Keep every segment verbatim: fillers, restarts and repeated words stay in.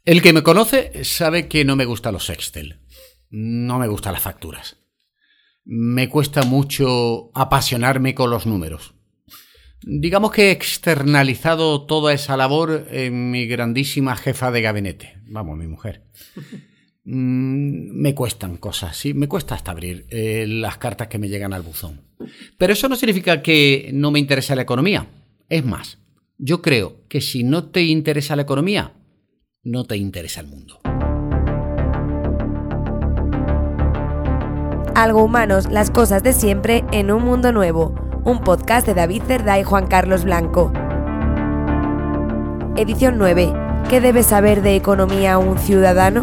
El que me conoce sabe que no me gustan los Excel, no me gustan las facturas. Me cuesta mucho apasionarme con los números. Digamos que he externalizado toda esa labor en mi grandísima jefa de gabinete, vamos, mi mujer. Mm, me cuestan cosas, sí, me cuesta hasta abrir eh, las cartas que me llegan al buzón. Pero eso no significa que no me interese la economía. Es más, yo creo que si no te interesa la economía, no te interesa el mundo. Algo Humanos, las cosas de siempre en un mundo nuevo. Un podcast de David Cerdá y Juan Carlos Blanco. Edición nueve. ¿Qué debe saber de economía un ciudadano?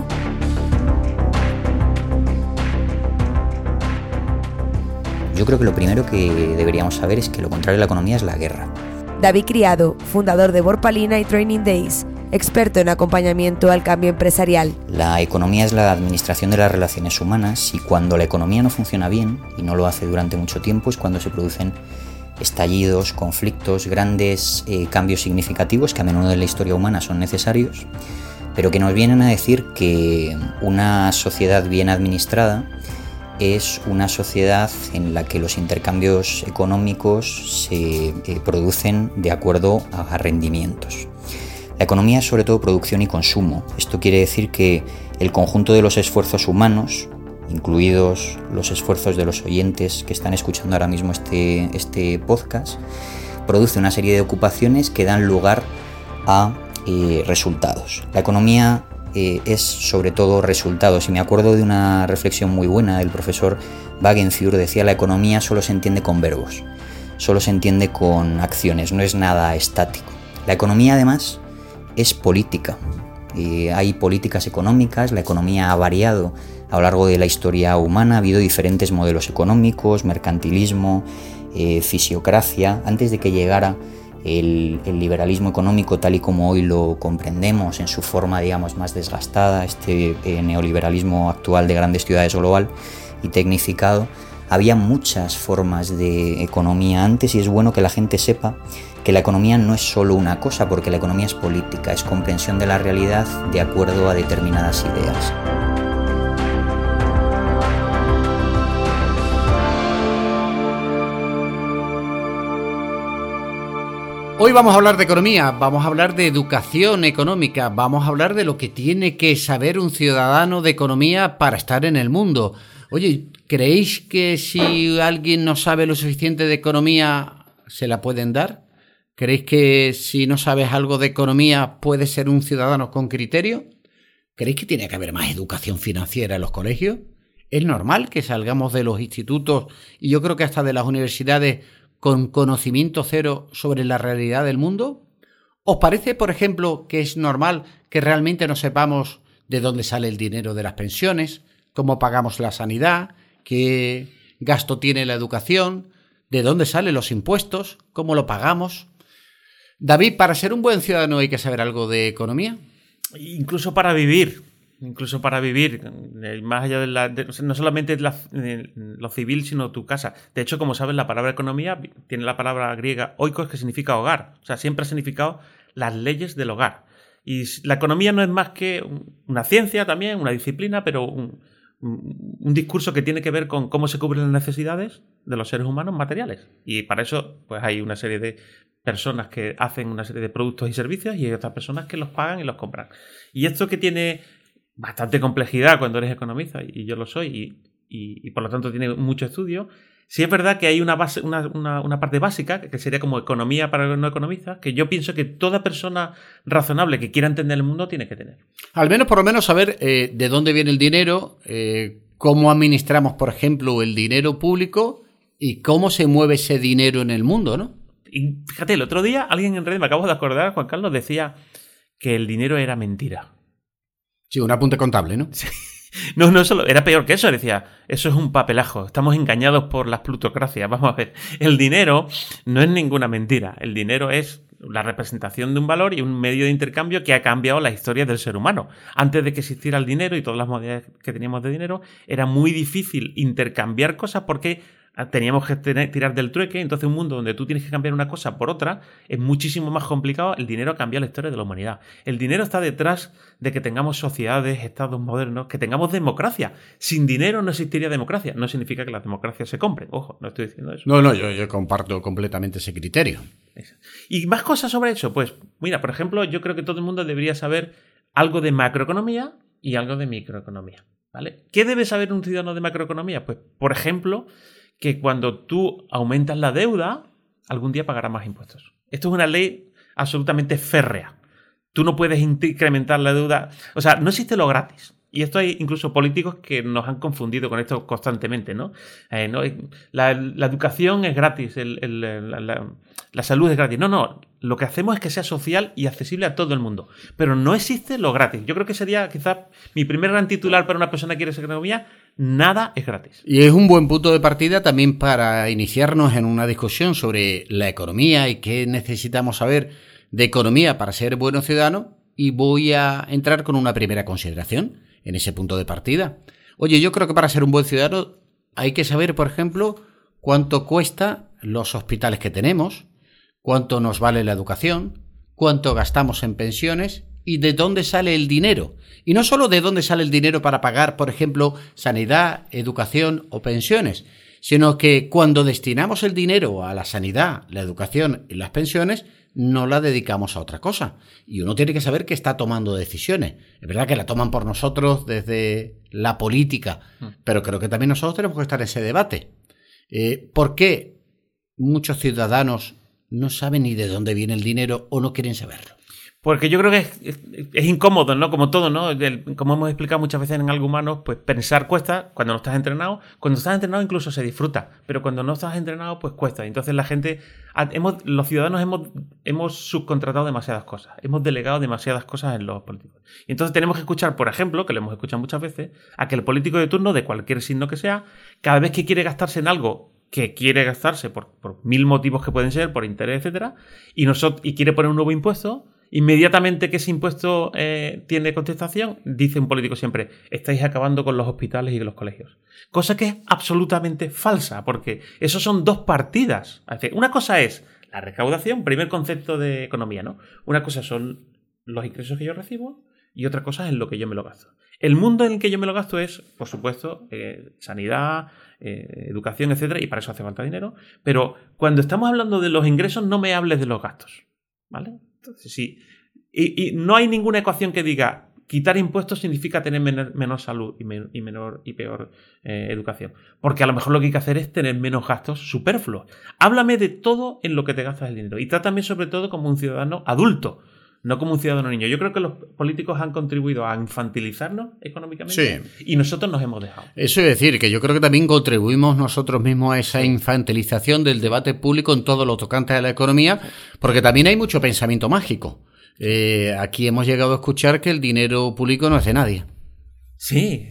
Yo creo que lo primero que deberíamos saber es que lo contrario de la economía es la guerra. David Criado, fundador de Borpalina y Training Days, experto en acompañamiento al cambio empresarial. La economía es la administración de las relaciones humanas y cuando la economía no funciona bien, y no lo hace durante mucho tiempo, es cuando se producen estallidos, conflictos, grandes eh, cambios significativos que a menudo en la historia humana son necesarios, pero que nos vienen a decir que una sociedad bien administrada es una sociedad en la que los intercambios económicos se eh, producen de acuerdo a rendimientos. La economía es sobre todo producción y consumo. Esto quiere decir que el conjunto de los esfuerzos humanos, incluidos los esfuerzos de los oyentes que están escuchando ahora mismo este, este podcast, produce una serie de ocupaciones que dan lugar a eh, resultados. La economía eh, es sobre todo resultados, y me acuerdo de una reflexión muy buena del profesor Wagenfurt. Decía: la economía solo se entiende con verbos, solo se entiende con acciones, no es nada estático. La economía además es política. Eh, hay políticas económicas, la economía ha variado a lo largo de la historia humana, ha habido diferentes modelos económicos, mercantilismo, eh, fisiocracia, antes de que llegara el, el liberalismo económico tal y como hoy lo comprendemos en su forma, digamos, más desgastada, este eh, neoliberalismo actual de grandes ciudades global y tecnificado. Había muchas formas de economía antes y es bueno que la gente sepa que la economía no es solo una cosa, porque la economía es política, es comprensión de la realidad de acuerdo a determinadas ideas. Hoy vamos a hablar de economía, vamos a hablar de educación económica, vamos a hablar de lo que tiene que saber un ciudadano de economía para estar en el mundo. Oye, ¿creéis que si alguien no sabe lo suficiente de economía, se la pueden dar? ¿Creéis que si no sabes algo de economía puedes ser un ciudadano con criterio? ¿Creéis que tiene que haber más educación financiera en los colegios? ¿Es normal que salgamos de los institutos y yo creo que hasta de las universidades con conocimiento cero sobre la realidad del mundo? ¿Os parece, por ejemplo, que es normal que realmente no sepamos de dónde sale el dinero de las pensiones, cómo pagamos la sanidad, qué gasto tiene la educación, de dónde salen los impuestos, cómo lo pagamos? David, ¿para ser un buen ciudadano hay que saber algo de economía? Incluso para vivir, incluso para vivir, más allá de, la, de no solamente la, de lo civil, sino tu casa. De hecho, como sabes, la palabra economía tiene la palabra griega oikos, que significa hogar. O sea, siempre ha significado las leyes del hogar. Y la economía no es más que una ciencia también, una disciplina, pero un, un, un discurso que tiene que ver con cómo se cubren las necesidades de los seres humanos materiales. Y para eso, pues hay una serie de personas que hacen una serie de productos y servicios y hay otras personas que los pagan y los compran. Y esto que tiene bastante complejidad cuando eres economista, y yo lo soy, y, y, y por lo tanto tiene mucho estudio. Sí es verdad que hay una, base, una, una, una parte básica, que sería como economía para los no economistas, que yo pienso que toda persona razonable que quiera entender el mundo tiene que tener. Al menos, por lo menos, saber eh, de dónde viene el dinero, eh, cómo administramos, por ejemplo, el dinero público y cómo se mueve ese dinero en el mundo, ¿no? Y fíjate, el otro día alguien en redes, me acabo de acordar, Juan Carlos, decía que el dinero era mentira. Sí, un apunte contable, ¿no? Sí. No, no solo, era peor que eso, decía, eso es un papelajo, estamos engañados por las plutocracias. Vamos a ver, el dinero no es ninguna mentira, el dinero es la representación de un valor y un medio de intercambio que ha cambiado la historia del ser humano. Antes de que existiera el dinero y todas las modalidades que teníamos de dinero, era muy difícil intercambiar cosas porque teníamos que tener, tirar del trueque. Entonces un mundo donde tú tienes que cambiar una cosa por otra es muchísimo más complicado. El dinero cambia la historia de la humanidad. El dinero está detrás de que tengamos sociedades, estados modernos, que tengamos democracia. Sin dinero no existiría democracia. No significa que las democracias se compren. Ojo, no estoy diciendo eso. No, no, yo, yo comparto completamente ese criterio. ¿Y más cosas sobre eso? Pues mira, por ejemplo, yo creo que todo el mundo debería saber algo de macroeconomía y algo de microeconomía, ¿vale? ¿Qué debe saber un ciudadano de macroeconomía? Pues, por ejemplo, que cuando tú aumentas la deuda, algún día pagarás más impuestos. Esto es una ley absolutamente férrea. Tú no puedes incrementar la deuda. O sea, no existe lo gratis. Y esto hay incluso políticos que nos han confundido con esto constantemente, ¿no? Eh, ¿no? La, la educación es gratis, el, el, la, la, la salud es gratis. No, no. Lo que hacemos es que sea social y accesible a todo el mundo. Pero no existe lo gratis. Yo creo que sería quizás mi primer gran titular para una persona que quiere ser economía. Nada es gratis. Y es un buen punto de partida también para iniciarnos en una discusión sobre la economía y qué necesitamos saber de economía para ser buenos ciudadanos. Y voy a entrar con una primera consideración en ese punto de partida. Oye, yo creo que para ser un buen ciudadano hay que saber, por ejemplo, cuánto cuesta los hospitales que tenemos, cuánto nos vale la educación, cuánto gastamos en pensiones y de dónde sale el dinero. Y no solo de dónde sale el dinero para pagar, por ejemplo, sanidad, educación o pensiones, sino que cuando destinamos el dinero a la sanidad, la educación y las pensiones, no la dedicamos a otra cosa. Y uno tiene que saber que está tomando decisiones. Es verdad que la toman por nosotros desde la política, pero creo que también nosotros tenemos que estar en ese debate. Eh, ¿Por qué muchos ciudadanos no saben ni de dónde viene el dinero o no quieren saberlo? Porque yo creo que es, es, es incómodo, ¿no? Como todo, ¿no? El, como hemos explicado muchas veces en algo humano, pues pensar cuesta cuando no estás entrenado. Cuando estás entrenado incluso se disfruta, pero cuando no estás entrenado, pues cuesta. Entonces la gente, hemos, los ciudadanos hemos, hemos subcontratado demasiadas cosas, hemos delegado demasiadas cosas en los políticos. Y entonces tenemos que escuchar, por ejemplo, que lo hemos escuchado muchas veces, a que el político de turno, de cualquier signo que sea, cada vez que quiere gastarse en algo que quiere gastarse por, por mil motivos que pueden ser, por interés, etcétera, y, nosotros, y quiere poner un nuevo impuesto, inmediatamente que ese impuesto eh, tiene contestación, dice un político siempre, estáis acabando con los hospitales y los colegios. Cosa que es absolutamente falsa, porque eso son dos partidas. Es decir, una cosa es la recaudación, primer concepto de economía, ¿no? Una cosa son los ingresos que yo recibo y otra cosa es en lo que yo me lo gasto. El mundo en el que yo me lo gasto es, por supuesto, eh, sanidad, eh, educación, etcétera, y para eso hace falta dinero. Pero cuando estamos hablando de los ingresos, no me hables de los gastos, ¿vale? Entonces, sí. Y, y no hay ninguna ecuación que diga quitar impuestos significa tener menor, menor salud y, men, y menor y peor eh, educación. Porque a lo mejor lo que hay que hacer es tener menos gastos superfluos. Háblame de todo en lo que te gastas el dinero. Y trátame sobre todo como un ciudadano adulto, no como un ciudadano niño. Yo creo que los políticos han contribuido a infantilizarnos económicamente, sí, y nosotros nos hemos dejado. Eso es decir, que yo creo que también contribuimos nosotros mismos a esa infantilización del debate público en todo lo tocante a la economía, porque también hay mucho pensamiento mágico. Eh, aquí hemos llegado a escuchar que el dinero público no es de nadie. Sí,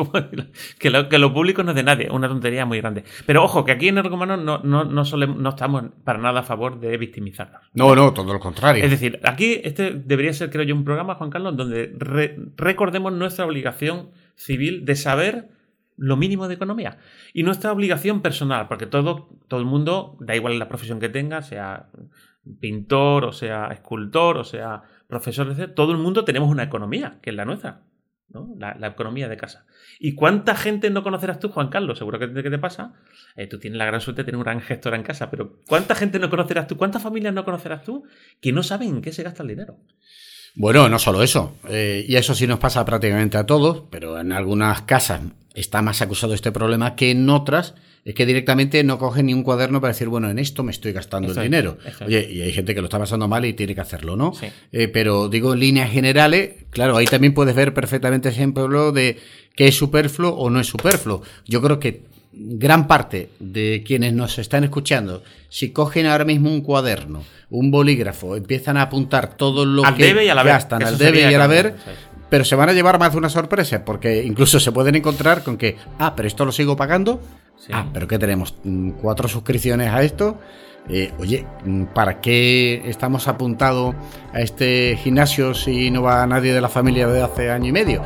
que lo, que lo público no es de nadie, una tontería muy grande. Pero ojo, que aquí en Ergomanos no, no, no, solemos, no estamos para nada a favor de victimizarnos. No, no, todo lo contrario. Es decir, aquí este debería ser, creo yo, un programa, Juan Carlos, donde re, recordemos nuestra obligación civil de saber lo mínimo de economía y nuestra obligación personal, porque todo, todo el mundo, da igual la profesión que tenga, sea pintor, o sea escultor, o sea profesor, etcétera, todo el mundo tenemos una economía, que es la nuestra, ¿no? La, la economía de casa. ¿Y cuánta gente no conocerás tú, Juan Carlos? Seguro que te, que te pasa. Eh, tú tienes la gran suerte de tener un gran gestor en casa, pero ¿cuánta gente no conocerás tú? ¿Cuántas familias no conocerás tú que no saben en qué se gasta el dinero? Bueno, no solo eso. Eh, y eso sí nos pasa prácticamente a todos, pero en algunas casas está más acusado este problema que en otras. Es que directamente no cogen ni un cuaderno para decir, bueno, en esto me estoy gastando exacto, el dinero. Exacto. Oye, y hay gente que lo está pasando mal y tiene que hacerlo, ¿no? Sí. Eh, pero digo, en líneas generales, claro, ahí también puedes ver perfectamente ejemplo de qué es superfluo o no es superfluo. Yo creo que gran parte de quienes nos están escuchando, si cogen ahora mismo un cuaderno, un bolígrafo, empiezan a apuntar todo lo al que debe y a la gastan, ver. al debe y al haber, sí, pero se van a llevar más de una sorpresa, porque incluso se pueden encontrar con que, ah, pero esto lo sigo pagando. Sí. Ah, pero ¿qué tenemos? ¿Cuatro suscripciones a esto? Eh, oye, ¿para qué estamos apuntados a este gimnasio si no va nadie de la familia desde hace año y medio?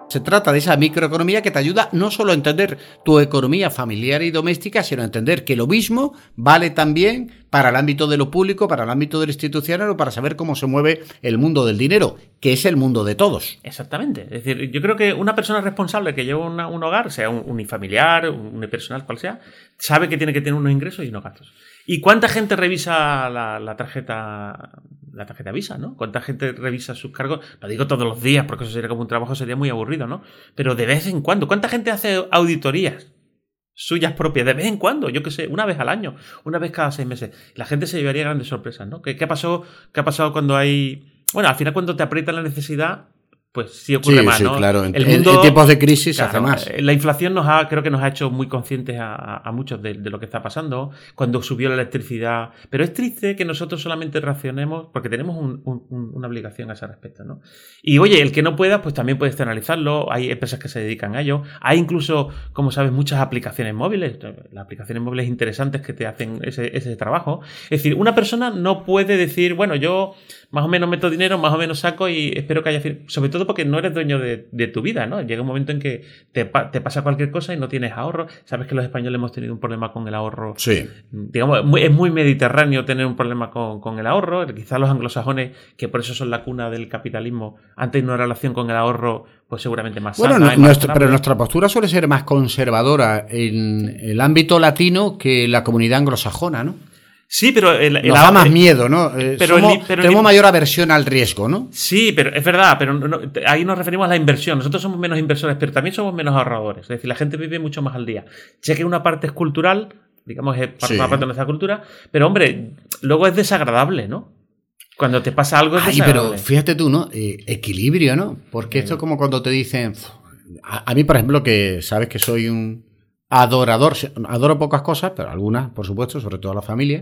Se trata de esa microeconomía que te ayuda no solo a entender tu economía familiar y doméstica, sino a entender que lo mismo vale también para el ámbito de lo público, para el ámbito de lo institucional o para saber cómo se mueve el mundo del dinero, que es el mundo de todos. Exactamente. Es decir, yo creo que una persona responsable que lleva una, un hogar, sea un unifamiliar, unipersonal, cual sea, sabe que tiene que tener unos ingresos y unos gastos. ¿Y cuánta gente revisa la, la tarjeta la tarjeta Visa, ¿no? ¿Cuánta gente revisa sus cargos? No digo todos los días, porque eso sería como un trabajo, sería muy aburrido, ¿no? Pero de vez en cuando. ¿Cuánta gente hace auditorías suyas propias? De vez en cuando, yo qué sé, una vez al año, una vez cada seis meses. La gente se llevaría grandes sorpresas, ¿no? ¿Qué, qué, pasó, qué ha pasado cuando hay... Bueno, al final cuando te aprieta la necesidad... pues sí ocurre sí, más, sí, ¿no? claro. En, el mundo, en tiempos de crisis claro, hace más. La inflación nos ha, creo que nos ha hecho muy conscientes a, a muchos de, de lo que está pasando, cuando subió la electricidad. Pero es triste que nosotros solamente reaccionemos porque tenemos un, un, una obligación a ese respecto, ¿no? Y oye, el que no pueda, pues también puede externalizarlo. Hay empresas que se dedican a ello. Hay incluso, como sabes, muchas aplicaciones móviles. Las aplicaciones móviles interesantes que te hacen ese, ese trabajo. Es decir, una persona no puede decir, bueno, yo más o menos meto dinero, más o menos saco y espero que haya... Sobre todo porque no eres dueño de, de tu vida, ¿no? Llega un momento en que te, te pasa cualquier cosa y no tienes ahorro. Sabes que los españoles hemos tenido un problema con el ahorro. Sí. Digamos, muy, es muy mediterráneo tener un problema con, con el ahorro. Quizás los anglosajones, que por eso son la cuna del capitalismo, han tenido una relación con el ahorro pues seguramente más bueno, sana. No, nuestra, pero nuestra postura suele ser más conservadora en el ámbito latino que la comunidad anglosajona, ¿no? Sí, pero... El, el Nos da más miedo, ¿no? Eh, pero Somos, el, pero tenemos el, mayor aversión al riesgo, ¿no? Sí, pero es verdad, pero no, no, ahí nos referimos a la inversión. Nosotros somos menos inversores, pero también somos menos ahorradores. Es decir, la gente vive mucho más al día. Ya que una parte es cultural, digamos, es parte, sí. una parte de nuestra cultura, pero hombre, luego es desagradable, ¿no? Cuando te pasa algo es Ay, desagradable. Pero fíjate tú, ¿no? Eh, equilibrio, ¿no? Porque sí. Esto es como cuando te dicen... A, a mí, por ejemplo, que sabes que soy un... adorador, adoro pocas cosas, pero algunas, por supuesto, sobre todo a la familia,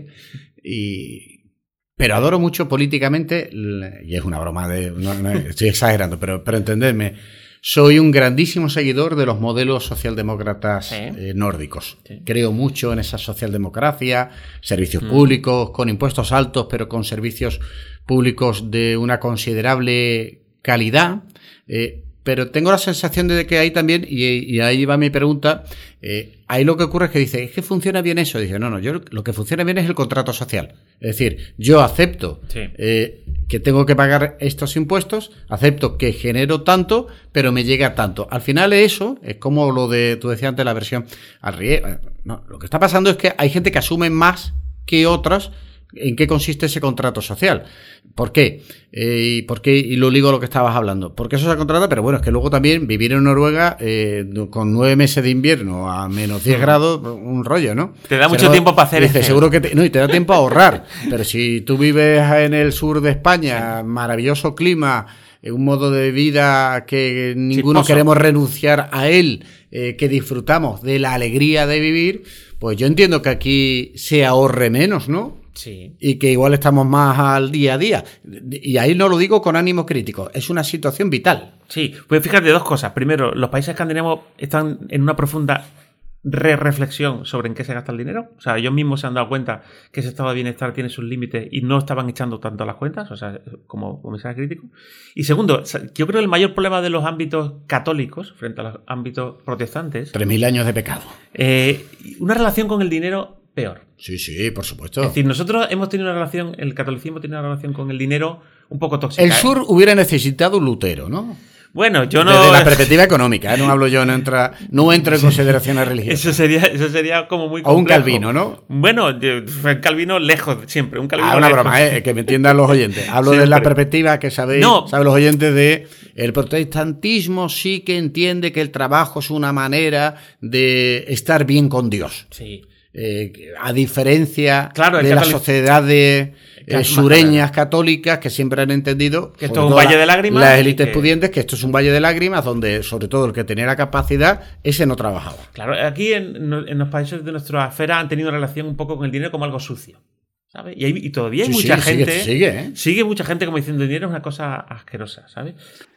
y, pero adoro mucho políticamente, y es una broma, de, no, no, estoy exagerando, pero, pero entendedme, soy un grandísimo seguidor de los modelos socialdemócratas ¿Sí? eh, nórdicos. Sí. Creo mucho en esa socialdemocracia, servicios mm. públicos, con impuestos altos, pero con servicios públicos de una considerable calidad, eh, pero tengo la sensación de que ahí también, y, y ahí va mi pregunta, eh, ahí lo que ocurre es que dice, ¿es que funciona bien eso? Dice, no, no, yo lo que funciona bien es el contrato social. Es decir, yo acepto sí. eh, que tengo que pagar estos impuestos, acepto que genero tanto, pero me llega tanto. Al final eso es como lo de, tú decías antes, la versión al riesgo. No, lo que está pasando es que hay gente que asume más que otras. ¿En qué consiste ese contrato social? ¿Por qué? Eh, y, ¿por qué? Y lo ligo a lo que estabas hablando. Porque eso se contrata, pero bueno, es que luego también vivir en Noruega eh, con nueve meses de invierno a menos diez grados, un rollo, ¿no? Te da o sea, mucho no, tiempo para hacer dice, eso. Seguro que te, no, y te da tiempo a ahorrar. Pero si tú vives en el sur de España, sí. maravilloso clima, un modo de vida que ninguno Chiposo. queremos renunciar a él, eh, que disfrutamos de la alegría de vivir, pues yo entiendo que aquí se ahorre menos, ¿no? Sí. Y que igual estamos más al día a día. Y ahí no lo digo con ánimo crítico, es una situación vital. Sí, pues fíjate dos cosas. Primero, los países escandinavos están en una profunda re-reflexión sobre en qué se gasta el dinero. O sea, ellos mismos se han dado cuenta que ese estado de bienestar tiene sus límites y no estaban echando tanto a las cuentas, o sea, como, como mensaje crítico. Y segundo, yo creo que el mayor problema de los ámbitos católicos frente a los ámbitos protestantes... Tres mil años de pecado. Eh, una relación con el dinero peor. Sí, sí, por supuesto. Es decir, nosotros hemos tenido una relación, el catolicismo tiene una relación con el dinero un poco tóxica. El sur hubiera necesitado un Lutero, ¿no? Bueno, yo no... Desde la perspectiva económica, ¿eh? No hablo yo, no entra, no entro en consideraciones religiosas. Eso sería, eso sería como muy complejo. O un Calvino, ¿no? Bueno, un Calvino lejos, siempre. Un Calvino ah, una lejos. broma, ¿eh? Que me entiendan los oyentes. Hablo siempre. de la perspectiva que sabéis, no. saben los oyentes de... El protestantismo sí que entiende que el trabajo es una manera de estar bien con Dios. Sí. Eh, a diferencia claro, de las sociedades eh, sureñas católicas que siempre han entendido que esto es un valle de lágrimas, las élites que... pudientes, que esto es un valle de lágrimas donde sobre todo el que tenía la capacidad, ese no trabajaba. Claro, aquí en, en los países de nuestra esfera han tenido relación un poco con el dinero como algo sucio, ¿sabes? Y, hay, y todavía hay sí, mucha sí, gente sigue, sigue, ¿eh? sigue mucha gente como diciendo el dinero es una cosa asquerosa, ¿sabes?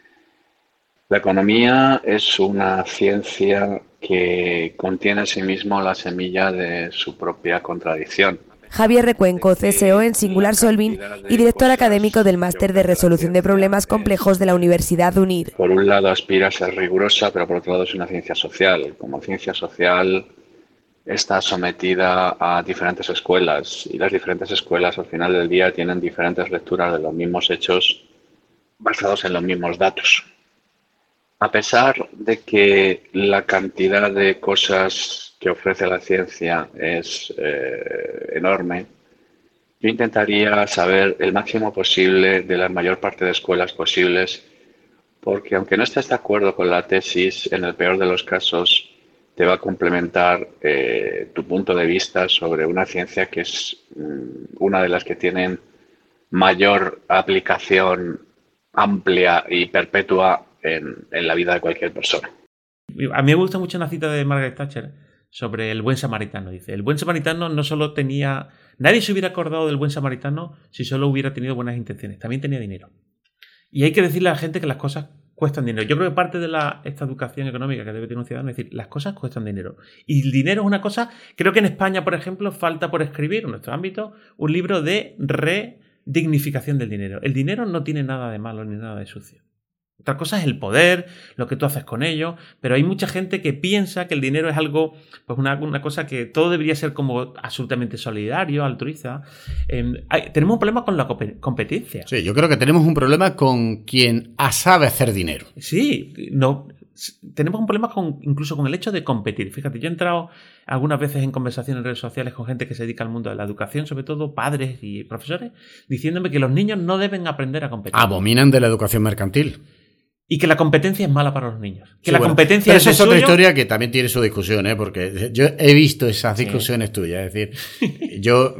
La economía es una ciencia que contiene en sí mismo la semilla de su propia contradicción. Javier Recuenco, C S O en Singular Solving y director académico del Máster de Resolución de Problemas Complejos de la Universidad UNIR. Por un lado aspira a ser rigurosa, pero por otro lado es una ciencia social. Como ciencia social está sometida a diferentes escuelas y las diferentes escuelas al final del día tienen diferentes lecturas de los mismos hechos basados en los mismos datos. A pesar de que la cantidad de cosas que ofrece la ciencia es eh, enorme, yo intentaría saber el máximo posible de la mayor parte de escuelas posibles, porque aunque no estés de acuerdo con la tesis, en el peor de los casos te va a complementar eh, tu punto de vista sobre una ciencia que es mm, una de las que tienen mayor aplicación amplia y perpetua en, en la vida de cualquier persona. A mí me gusta mucho una cita de Margaret Thatcher sobre el buen samaritano. Dice, el buen samaritano no solo tenía... Nadie se hubiera acordado del buen samaritano si solo hubiera tenido buenas intenciones. También tenía dinero. Y hay que decirle a la gente que las cosas cuestan dinero. Yo creo que parte de la, esta educación económica que debe tener un ciudadano es decir, las cosas cuestan dinero. Y el dinero es una cosa... Creo que en España, por ejemplo, falta por escribir, en nuestro ámbito, un libro de redignificación del dinero. El dinero no tiene nada de malo ni nada de sucio. Otra cosa es el poder, lo que tú haces con ello, pero hay mucha gente que piensa que el dinero es algo, pues una, una cosa que todo debería ser como absolutamente solidario, altruista. Eh, hay, tenemos un problema con la competencia. Sí, yo creo que tenemos un problema con quien sabe hacer dinero. Sí, no, tenemos un problema con, incluso con el hecho de competir. Fíjate, yo he entrado algunas veces en conversaciones en redes sociales con gente que se dedica al mundo de la educación, sobre todo padres y profesores, diciéndome que los niños no deben aprender a competir. Abominan de la educación mercantil. Y que la competencia es mala para los niños. Que sí, la bueno, competencia pero es esa es otra suyo. historia que también tiene su discusión, ¿eh? Porque yo he visto esas discusiones sí. tuyas. Es decir, yo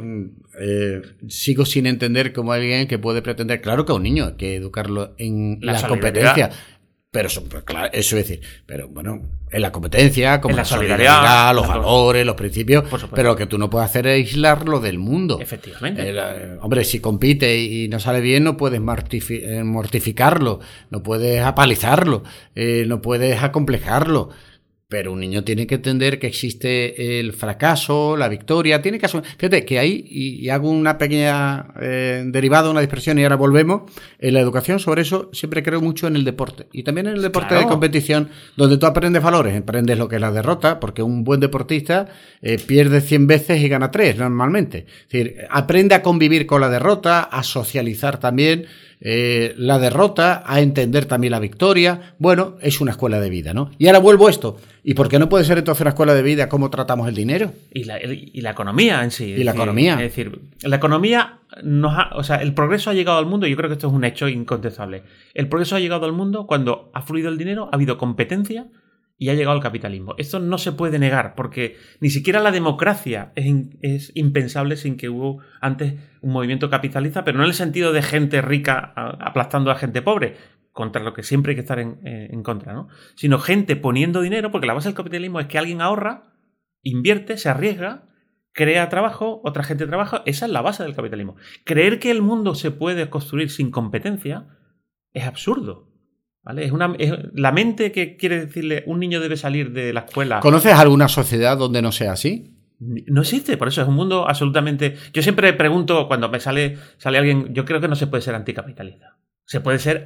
eh, sigo sin entender cómo alguien que puede pretender... Claro que a un niño hay que educarlo en la, la competencia. Pero eso, pues, claro, eso es decir, pero bueno, en la competencia, como en la, la solidaridad, solidaridad, los valores, los principios, pero lo que tú no puedes hacer es aislarlo del mundo. Efectivamente. Eh, eh, hombre, si compite y no sale bien, no puedes mortifi- eh, mortificarlo, no puedes apalizarlo, eh, no puedes acomplejarlo. Pero un niño tiene que entender que existe el fracaso, la victoria, tiene que asumir. Fíjate que ahí, y, y hago una pequeña eh, derivada, una dispersión y ahora volvemos, en la educación sobre eso siempre creo mucho en el deporte. Y también en el deporte claro. de competición, donde tú aprendes valores, aprendes lo que es la derrota, porque un buen deportista eh, pierde cien veces y gana tres normalmente. Es decir, aprende a convivir con la derrota, a socializar también, Eh, la derrota, a entender también la victoria. Bueno, es una escuela de vida, ¿no? Y ahora vuelvo a esto. ¿Y por qué no puede ser entonces una escuela de vida cómo tratamos el dinero? Y la, y la economía en sí. Y la decir, economía. Es decir, la economía nos ha, o sea, el progreso ha llegado al mundo, y yo creo que esto es un hecho incontestable. El progreso ha llegado al mundo cuando ha fluido el dinero, ha habido competencia y ha llegado el capitalismo. Esto no se puede negar, porque ni siquiera la democracia es, in, es impensable sin que hubo antes un movimiento capitalista, pero no en el sentido de gente rica aplastando a gente pobre, contra lo que siempre hay que estar en, en contra, ¿no? Sino gente poniendo dinero, porque la base del capitalismo es que alguien ahorra, invierte, se arriesga, crea trabajo, otra gente trabaja. Esa es la base del capitalismo. Creer que el mundo se puede construir sin competencia es absurdo. ¿Vale? Es una, es la mente que quiere decirle un niño debe salir de la escuela. ¿Conoces alguna sociedad donde no sea así? No existe, por eso es un mundo absolutamente... Yo siempre pregunto, cuando me sale, sale alguien, yo creo que no se puede ser anticapitalista. Se puede ser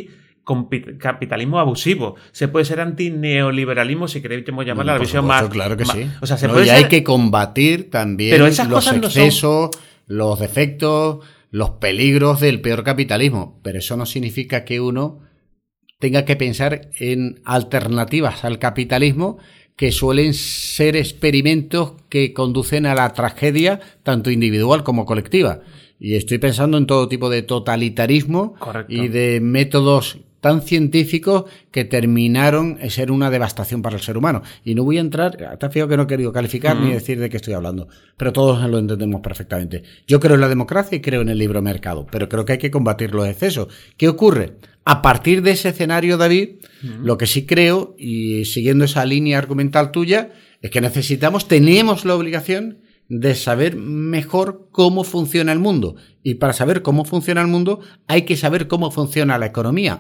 anticapitalismo abusivo. Se puede ser antineoliberalismo, si queremos llamarla no, la visión supuesto, más... Claro que más, sí. O sea, se no, puede y ser, hay que combatir también pero esas los cosas excesos, no son... los defectos, los peligros del peor capitalismo. Pero eso no significa que uno tenga que pensar en alternativas al capitalismo, que suelen ser experimentos que conducen a la tragedia tanto individual como colectiva. Y estoy pensando en todo tipo de totalitarismo. Correcto. Y de métodos tan científicos que terminaron en ser una devastación para el ser humano. Y no voy a entrar, te has fijado que no he querido calificar mm. ni decir de qué estoy hablando, pero todos lo entendemos perfectamente. Yo creo en la democracia y creo en el libre mercado, pero creo que hay que combatir los excesos. ¿Qué ocurre? A partir de ese escenario, David, mm. lo que sí creo, y siguiendo esa línea argumental tuya, es que necesitamos, tenemos la obligación de saber mejor cómo funciona el mundo. Y para saber cómo funciona el mundo, hay que saber cómo funciona la economía.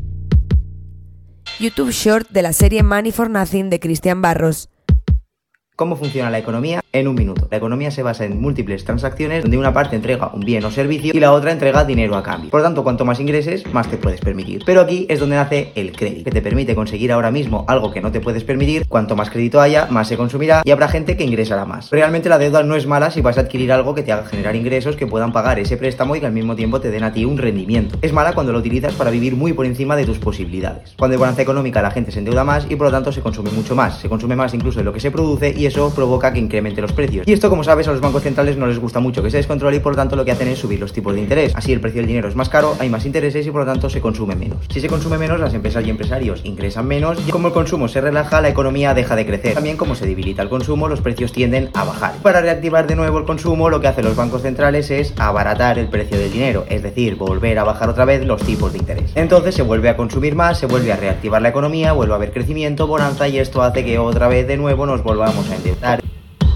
YouTube Short de la serie Money for Nothing de Cristian Barros. ¿Cómo funciona la economía? En un minuto. La economía se basa en múltiples transacciones donde una parte entrega un bien o servicio y la otra entrega dinero a cambio. Por lo tanto, cuanto más ingreses, más te puedes permitir. Pero aquí es donde nace el crédito, que te permite conseguir ahora mismo algo que no te puedes permitir. Cuanto más crédito haya, más se consumirá y habrá gente que ingresará más. Realmente la deuda no es mala si vas a adquirir algo que te haga generar ingresos que puedan pagar ese préstamo y que al mismo tiempo te den a ti un rendimiento. Es mala cuando lo utilizas para vivir muy por encima de tus posibilidades. Cuando hay bonanza económica, la gente se endeuda más y por lo tanto se consume mucho más. Se consume más incluso de lo que se produce y eso provoca que incremente los precios. Y esto, como sabes, a los bancos centrales no les gusta mucho que se descontrole y por lo tanto lo que hacen es subir los tipos de interés. Así el precio del dinero es más caro, hay más intereses y por lo tanto se consume menos. Si se consume menos, las empresas y empresarios ingresan menos y como el consumo se relaja, la economía deja de crecer. También como se debilita el consumo, los precios tienden a bajar. Para reactivar de nuevo el consumo, lo que hacen los bancos centrales es abaratar el precio del dinero, es decir, volver a bajar otra vez los tipos de interés. Entonces se vuelve a consumir más, se vuelve a reactivar la economía, vuelve a haber crecimiento, bonanza y esto hace que otra vez de nuevo nos volvamos a endeudar.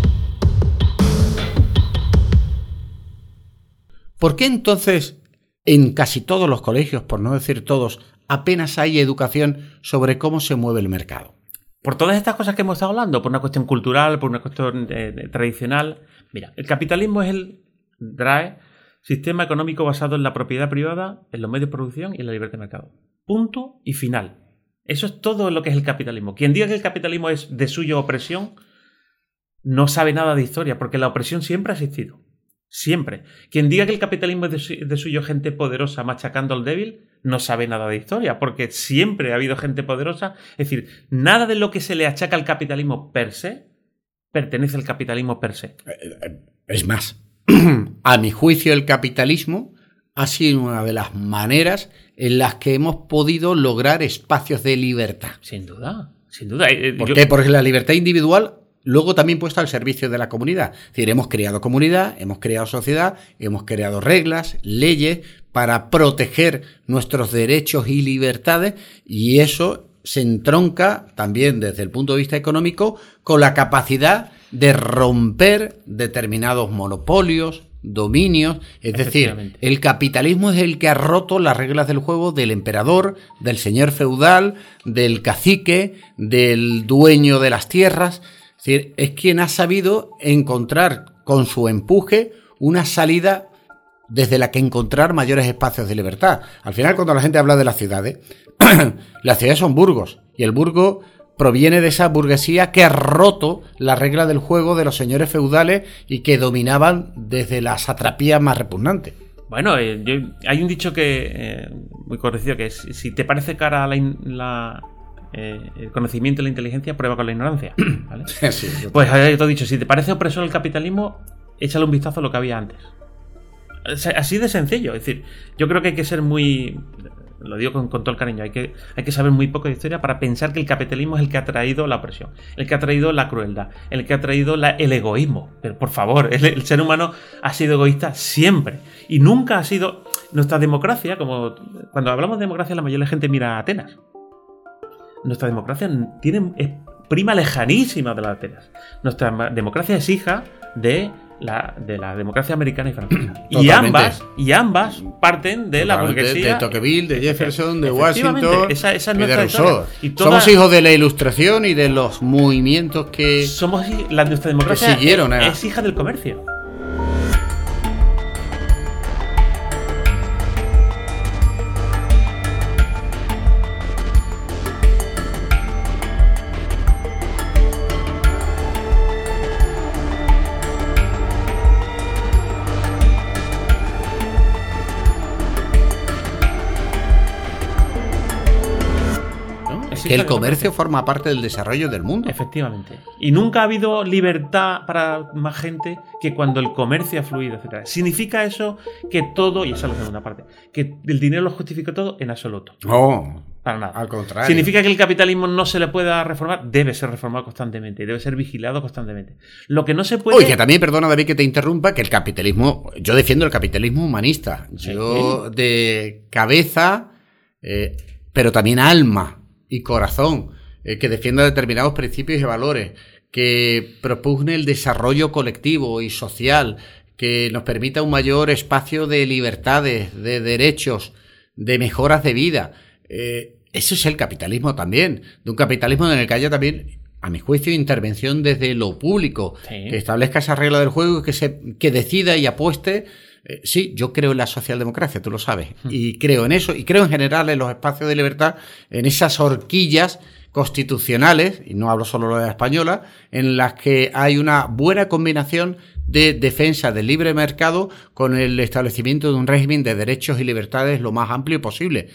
¿Por qué entonces en casi todos los colegios, por no decir todos, apenas hay educación sobre cómo se mueve el mercado? Por todas estas cosas que hemos estado hablando, por una cuestión cultural, por una cuestión eh, tradicional. Mira, el capitalismo es el D R A E, sistema económico basado en la propiedad privada, en los medios de producción y en la libertad de mercado. Punto y final. Eso es todo lo que es el capitalismo. Quien diga que el capitalismo es de suyo opresión, no sabe nada de historia, porque la opresión siempre ha existido. Siempre. Quien diga que el capitalismo es de, su, de suyo gente poderosa machacando al débil, no sabe nada de historia, porque siempre ha habido gente poderosa. Es decir, nada de lo que se le achaca al capitalismo per se pertenece al capitalismo per se. Es más, a mi juicio el capitalismo ha sido una de las maneras en las que hemos podido lograr espacios de libertad. Sin duda, sin duda. ¿Por Yo... qué? Porque la libertad individual luego también puesta al servicio de la comunidad. Es decir, hemos creado comunidad, hemos creado sociedad, hemos creado reglas, leyes para proteger nuestros derechos y libertades y eso se entronca también desde el punto de vista económico con la capacidad de romper determinados monopolios, dominios. Es decir, el capitalismo es el que ha roto las reglas del juego del emperador, del señor feudal, del cacique, del dueño de las tierras. Es decir, es quien ha sabido encontrar con su empuje una salida desde la que encontrar mayores espacios de libertad. Al final, cuando la gente habla de las ciudades, las ciudades son burgos, y el burgo proviene de esa burguesía que ha roto la regla del juego de los señores feudales y que dominaban desde la satrapía más repugnante. Bueno, eh, yo, hay un dicho que eh, muy conocido que es: si te parece cara la... la Eh, el conocimiento y la inteligencia, prueba con la ignorancia, ¿vale? Sí, pues hay otro dicho: si te parece opresor el capitalismo, échale un vistazo a lo que había antes. Así de sencillo. Es decir, yo creo que hay que ser muy, lo digo con, con todo el cariño, hay que, hay que saber muy poco de historia para pensar que el capitalismo es el que ha traído la opresión, el que ha traído la crueldad, el que ha traído la, el egoísmo. Pero por favor, el, el ser humano ha sido egoísta siempre y nunca ha sido. Nuestra democracia, como cuando hablamos de democracia, la mayoría de la gente mira a Atenas. Nuestra democracia tiene, es prima lejanísima de la de Atenas. Nuestra democracia es hija de la, de la democracia americana y francesa. Y ambas, y ambas parten de la burguesía. De Tocqueville, de Jefferson, de Washington esa, esa es y de Rousseau. Y toda, somos hijos de la Ilustración y de los movimientos que somos la nuestra democracia siguieron, es, es hija del comercio. Que el comercio forma parte del desarrollo del mundo. Efectivamente. Y nunca ha habido libertad para más gente que cuando el comercio ha fluido, etcétera. ¿Significa eso que todo, y esa es la segunda parte, que el dinero lo justifica todo? En absoluto. No, para nada. Al contrario. ¿Significa que el capitalismo no se le pueda reformar? Debe ser reformado constantemente, debe ser vigilado constantemente. Lo que no se puede... Oye, que también, perdona David que te interrumpa, que el capitalismo, yo defiendo el capitalismo humanista. Yo sí. de cabeza, eh, pero también alma y corazón, eh, que defienda determinados principios y valores, que propugne el desarrollo colectivo y social, que nos permita un mayor espacio de libertades, de derechos, de mejoras de vida. Eh, eso es el capitalismo también, de un capitalismo en el que haya también a mi juicio, intervención desde lo público, Sí. que establezca esa regla del juego y que, se, que decida y apueste. Eh, sí, yo creo en la socialdemocracia, tú lo sabes, y creo en eso, y creo en general en los espacios de libertad, en esas horquillas constitucionales, y no hablo solo de la española, en las que hay una buena combinación de defensa del libre mercado con el establecimiento de un régimen de derechos y libertades lo más amplio posible.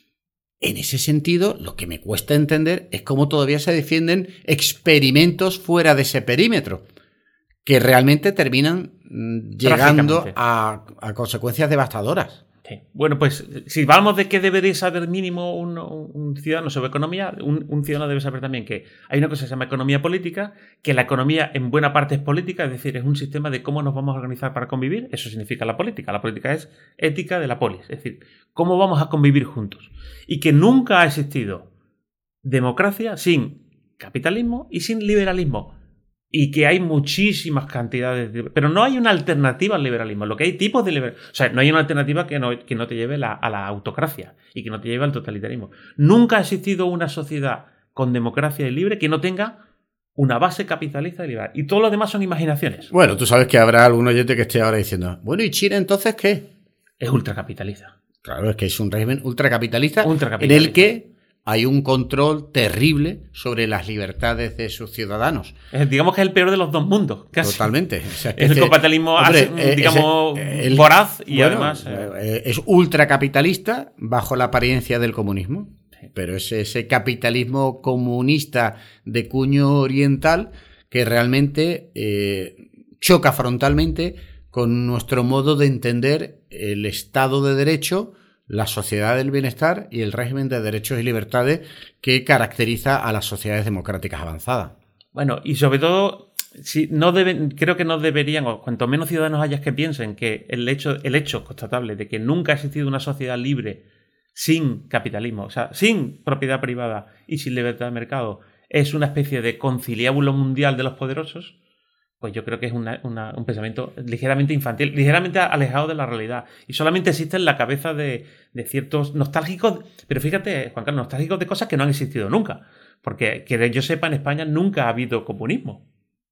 En ese sentido, lo que me cuesta entender es cómo todavía se defienden experimentos fuera de ese perímetro, que realmente terminan mm, llegando a, a consecuencias devastadoras. Sí. Bueno, pues si vamos de qué debería saber mínimo un, un ciudadano sobre economía, un, un ciudadano debe saber también que hay una cosa que se llama economía política, que la economía en buena parte es política, es decir, es un sistema de cómo nos vamos a organizar para convivir. Eso significa la política. La política es ética de la polis, es decir, cómo vamos a convivir juntos. Y que nunca ha existido democracia sin capitalismo y sin liberalismo. Y que hay muchísimas cantidades de... Pero no hay una alternativa al liberalismo. Lo que hay tipos de liberalismo... O sea, no hay una alternativa que no, que no te lleve la, a la autocracia y que no te lleve al totalitarismo. Nunca ha existido una sociedad con democracia y libre que no tenga una base capitalista y liberal. Y todo lo demás son imaginaciones. Bueno, tú sabes que habrá algún oyente que esté ahora diciendo, bueno, ¿y China entonces qué? Es ultracapitalista. Claro, es que es un régimen ultracapitalista, Ultracapitalista. en el que hay un control terrible sobre las libertades de sus ciudadanos. Es, digamos que es el peor de los dos mundos. Casi. Totalmente. O sea, que Es el este- capitalismo, hombre, hace- eh, digamos, ese- el- voraz y bueno, además... eh, eh, es ultracapitalista bajo la apariencia del comunismo. Sí. Pero es ese capitalismo comunista de cuño oriental que realmente eh, choca frontalmente con nuestro modo de entender el Estado de Derecho, la sociedad del bienestar y el régimen de derechos y libertades que caracteriza a las sociedades democráticas avanzadas. Bueno, y sobre todo, si no deben, creo que no deberían, o cuanto menos ciudadanos hayas que piensen que el hecho, el hecho constatable de que nunca ha existido una sociedad libre sin capitalismo, o sea, sin propiedad privada y sin libertad de mercado, es una especie de conciliábulo mundial de los poderosos, pues yo creo que es una, una, un pensamiento ligeramente infantil, ligeramente alejado de la realidad. Y solamente existe en la cabeza de, de ciertos nostálgicos, pero fíjate, Juan Carlos, nostálgicos de cosas que no han existido nunca. Porque, que yo sepa, en España nunca ha habido comunismo.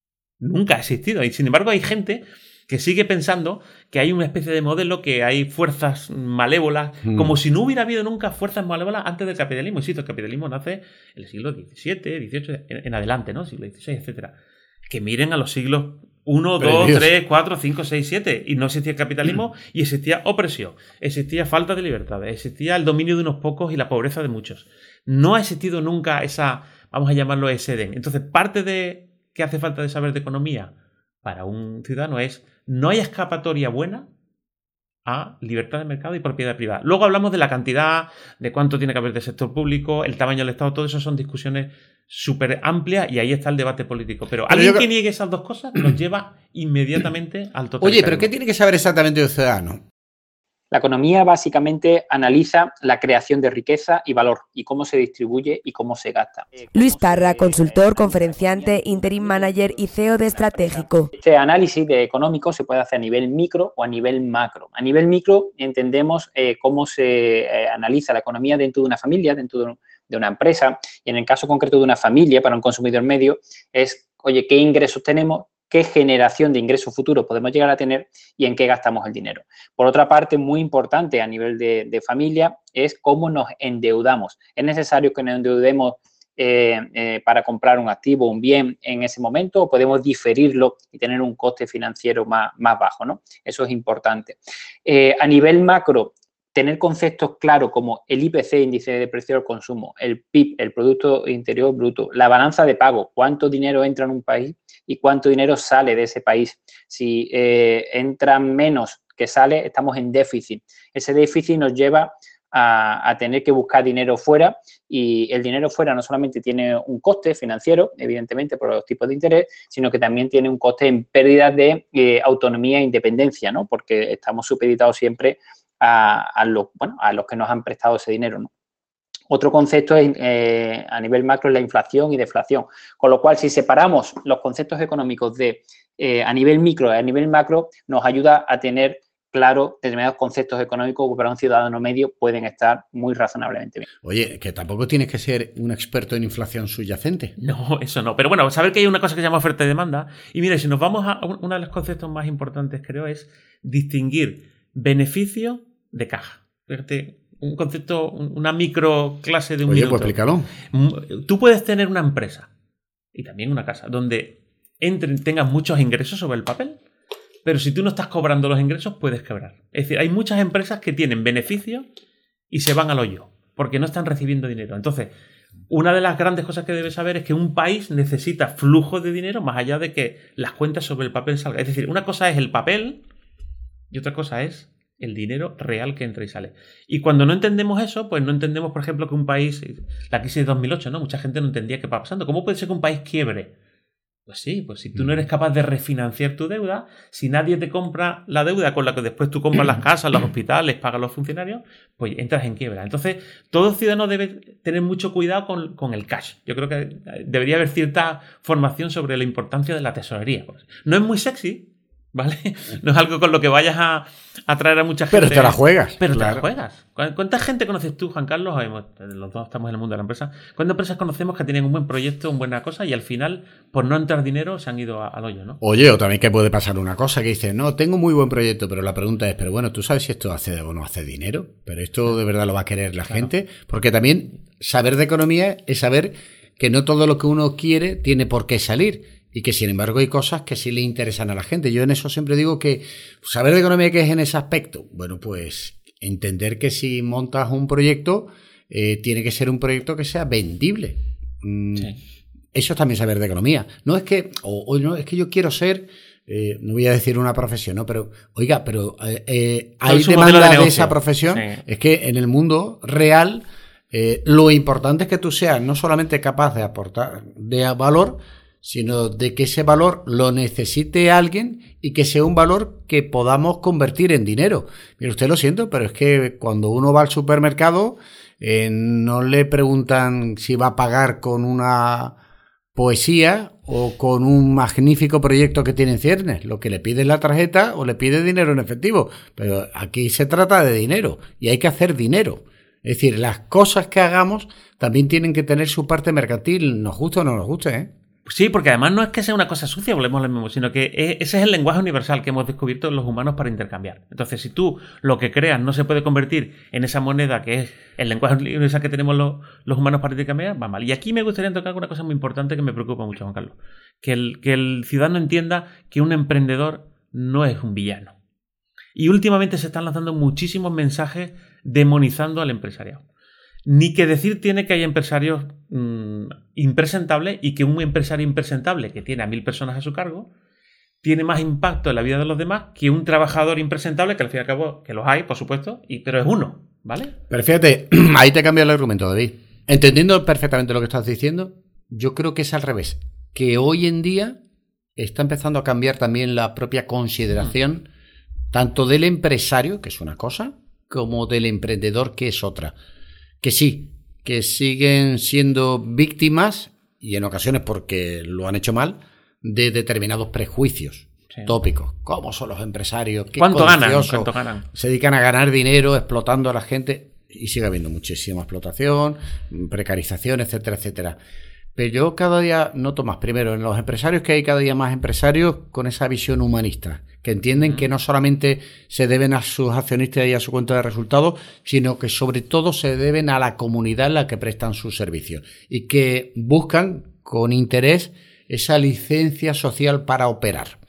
Nunca ha existido. Y sin embargo hay gente que sigue pensando que hay una especie de modelo, que hay fuerzas malévolas, mm. como si no hubiera habido nunca fuerzas malévolas antes del capitalismo. Y sí, el capitalismo nace en el siglo diecisiete, dieciocho, en, en adelante, ¿no? Siglo dieciséis, etcétera. Que miren a los siglos uno, dos, tres, cuatro, cinco, seis, siete. Y no existía capitalismo y existía opresión. Existía falta de libertades. Existía el dominio de unos pocos y la pobreza de muchos. No ha existido nunca esa, vamos a llamarlo ese Edén. Entonces, parte de que hace falta de saber de economía para un ciudadano es no hay escapatoria buena a libertad de mercado y propiedad privada. Luego hablamos de la cantidad, de cuánto tiene que haber de sector público, el tamaño del Estado, todo eso son discusiones súper amplias y ahí está el debate político. Pero, pero alguien yo... que niegue esas dos cosas nos lleva inmediatamente al totalitarismo. Oye, ¿pero qué tiene que saber exactamente el ciudadano? La economía básicamente analiza la creación de riqueza y valor y cómo se distribuye y cómo se gasta. Luis Parra, consultor, conferenciante, interim manager y C E O de Estratégico. Este análisis de económico se puede hacer a nivel micro o a nivel macro. A nivel micro entendemos eh, cómo se eh, analiza la economía dentro de una familia, dentro de, un, de una empresa, y en el caso concreto de una familia, para un consumidor medio, es, oye, ¿qué ingresos tenemos? ¿Qué generación de ingresos futuros podemos llegar a tener y en qué gastamos el dinero? Por otra parte, muy importante a nivel de, de familia es cómo nos endeudamos. ¿Es necesario que nos endeudemos eh, eh, para comprar un activo, un bien en ese momento, o podemos diferirlo y tener un coste financiero más, más bajo, ¿no? Eso es importante. Eh, a nivel macro, tener conceptos claros como el I P C, índice de precio al consumo, el P I B, el Producto Interior Bruto, la balanza de pago, cuánto dinero entra en un país y cuánto dinero sale de ese país. Si eh, entra menos que sale, estamos en déficit. Ese déficit nos lleva a, a tener que buscar dinero fuera y el dinero fuera no solamente tiene un coste financiero, evidentemente por los tipos de interés, sino que también tiene un coste en pérdida de eh, autonomía e independencia, ¿no? Porque estamos supeditados siempre a, a, lo, bueno, a los que nos han prestado ese dinero, ¿no? Otro concepto es, eh, a nivel macro es la inflación y deflación, con lo cual si separamos los conceptos económicos de eh, a nivel micro y a nivel macro nos ayuda a tener claro, determinados conceptos económicos que para un ciudadano medio pueden estar muy razonablemente bien. Oye, que tampoco tienes que ser un experto en inflación subyacente. No, eso no. Pero bueno, saber que hay una cosa que se llama oferta y demanda. Y mire, si nos vamos a uno de los conceptos más importantes, creo, es distinguir beneficio de caja. Fíjate, un concepto, una micro clase de un Oye, minuto. pues explícalo. Tú puedes tener una empresa y también una casa donde entren, tengas muchos ingresos sobre el papel, pero si tú no estás cobrando los ingresos, puedes quebrar. Es decir, hay muchas empresas que tienen beneficios y se van al hoyo porque no están recibiendo dinero. Entonces, una de las grandes cosas que debes saber es que un país necesita flujo de dinero más allá de que las cuentas sobre el papel salgan. Es decir, una cosa es el papel y otra cosa es el dinero real que entra y sale. Y cuando no entendemos eso, pues no entendemos, por ejemplo, que un país... La crisis de dos mil ocho, ¿no? Mucha gente no entendía qué estaba pasando. ¿Cómo puede ser que un país quiebre? Pues sí, pues si tú no eres capaz de refinanciar tu deuda, si nadie te compra la deuda con la que después tú compras las casas, los hospitales, pagas a los funcionarios, pues entras en quiebra. Entonces, todo ciudadano debe tener mucho cuidado con, con el cash. Yo creo que debería haber cierta formación sobre la importancia de la tesorería. No es muy sexy, ¿vale? No es algo con lo que vayas a atraer a mucha gente. Pero te la juegas. Pero claro. te la juegas. ¿Cuánta gente conoces tú, Juan Carlos? Los dos estamos en el mundo de la empresa. ¿Cuántas empresas conocemos que tenían un buen proyecto, una buena cosa y al final, por no entrar dinero, se han ido al hoyo, ¿no? Oye, o también que puede pasar una cosa que dices, no, tengo muy buen proyecto, pero la pregunta es, pero bueno, ¿tú sabes si esto hace o no hace dinero? ¿Pero esto de verdad lo va a querer la Claro. gente? Porque también saber de economía es saber que no todo lo que uno quiere tiene por qué salir. Y que, sin embargo, hay cosas que sí le interesan a la gente. Yo en eso siempre digo que saber de economía qué es en ese aspecto. Bueno, pues entender que si montas un proyecto, eh, tiene que ser un proyecto que sea vendible. Mm, Sí. Eso es también saber de economía. No es que, o, o no, es que yo quiero ser, eh, no voy a decir una profesión, ¿no? Pero, oiga, pero eh, eh, hay su modelo demanda de de, negocio. esa profesión. Sí. Es que en el mundo real, eh, lo importante es que tú seas no solamente capaz de aportar de valor, sino de que ese valor lo necesite alguien y que sea un valor que podamos convertir en dinero. Mire, usted lo siento, pero es que cuando uno va al supermercado, eh, no le preguntan si va a pagar con una poesía o con un magnífico proyecto que tiene en ciernes. Lo que le pide es la tarjeta o le pide dinero en efectivo. Pero aquí se trata de dinero y hay que hacer dinero. Es decir, las cosas que hagamos también tienen que tener su parte mercantil, nos guste o no nos guste, ¿eh? Sí, porque además no es que sea una cosa sucia, volvemos a lo mismo, sino que ese es el lenguaje universal que hemos descubierto los humanos para intercambiar. Entonces, si tú lo que creas no se puede convertir en esa moneda que es el lenguaje universal que tenemos los, los humanos para intercambiar, va mal. Y aquí me gustaría tocar una cosa muy importante que me preocupa mucho, Juan Carlos. Que el, que el ciudadano entienda que un emprendedor no es un villano. Y últimamente se están lanzando muchísimos mensajes demonizando al empresariado. Ni que decir tiene que hay empresarios mmm, impresentables y que un empresario impresentable que tiene a mil personas a su cargo tiene más impacto en la vida de los demás que un trabajador impresentable, que al fin y al cabo, que los hay, por supuesto, y, pero es uno, ¿vale? Pero fíjate, ahí te cambia el argumento, David. Entendiendo perfectamente lo que estás diciendo, yo creo que es al revés. Que hoy en día está empezando a cambiar también la propia consideración mm. tanto del empresario, que es una cosa, como del emprendedor, que es otra. Que sí, que siguen siendo víctimas, y en ocasiones porque lo han hecho mal, de determinados prejuicios sí. tópicos. ¿Cómo son los empresarios? ¿Qué ¿Cuánto ganan? ¿Cuánto ganan? Se dedican a ganar dinero explotando a la gente, y sigue habiendo muchísima explotación, precarización, etcétera, etcétera. Pero yo cada día noto más, primero, en los empresarios, que hay cada día más empresarios con esa visión humanista, que entienden mm. que no solamente se deben a sus accionistas y a su cuenta de resultados, sino que sobre todo se deben a la comunidad en la que prestan sus servicios y que buscan con interés esa licencia social para operar.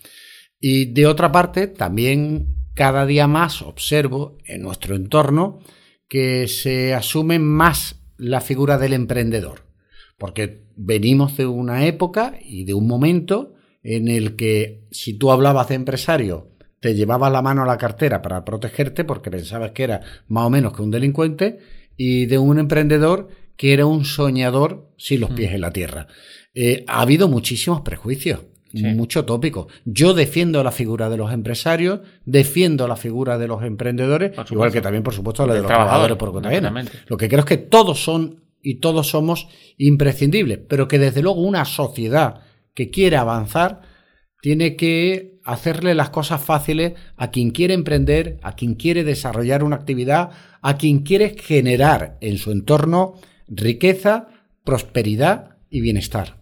Y de otra parte, también cada día más observo en nuestro entorno que se asume más la figura del emprendedor. Porque venimos de una época y de un momento en el que si tú hablabas de empresario, te llevabas la mano a la cartera para protegerte porque pensabas que era más o menos que un delincuente, y de un emprendedor que era un soñador sin los pies en la tierra. Eh, ha habido muchísimos prejuicios, sí. mucho tópico. Yo defiendo la figura de los empresarios, defiendo la figura de los emprendedores, igual que también, por supuesto, la de los trabajadores por cuenta ajena. Lo que creo es que todos son y todos somos imprescindibles, pero que desde luego una sociedad que quiere avanzar tiene que hacerle las cosas fáciles a quien quiere emprender, a quien quiere desarrollar una actividad, a quien quiere generar en su entorno riqueza, prosperidad y bienestar.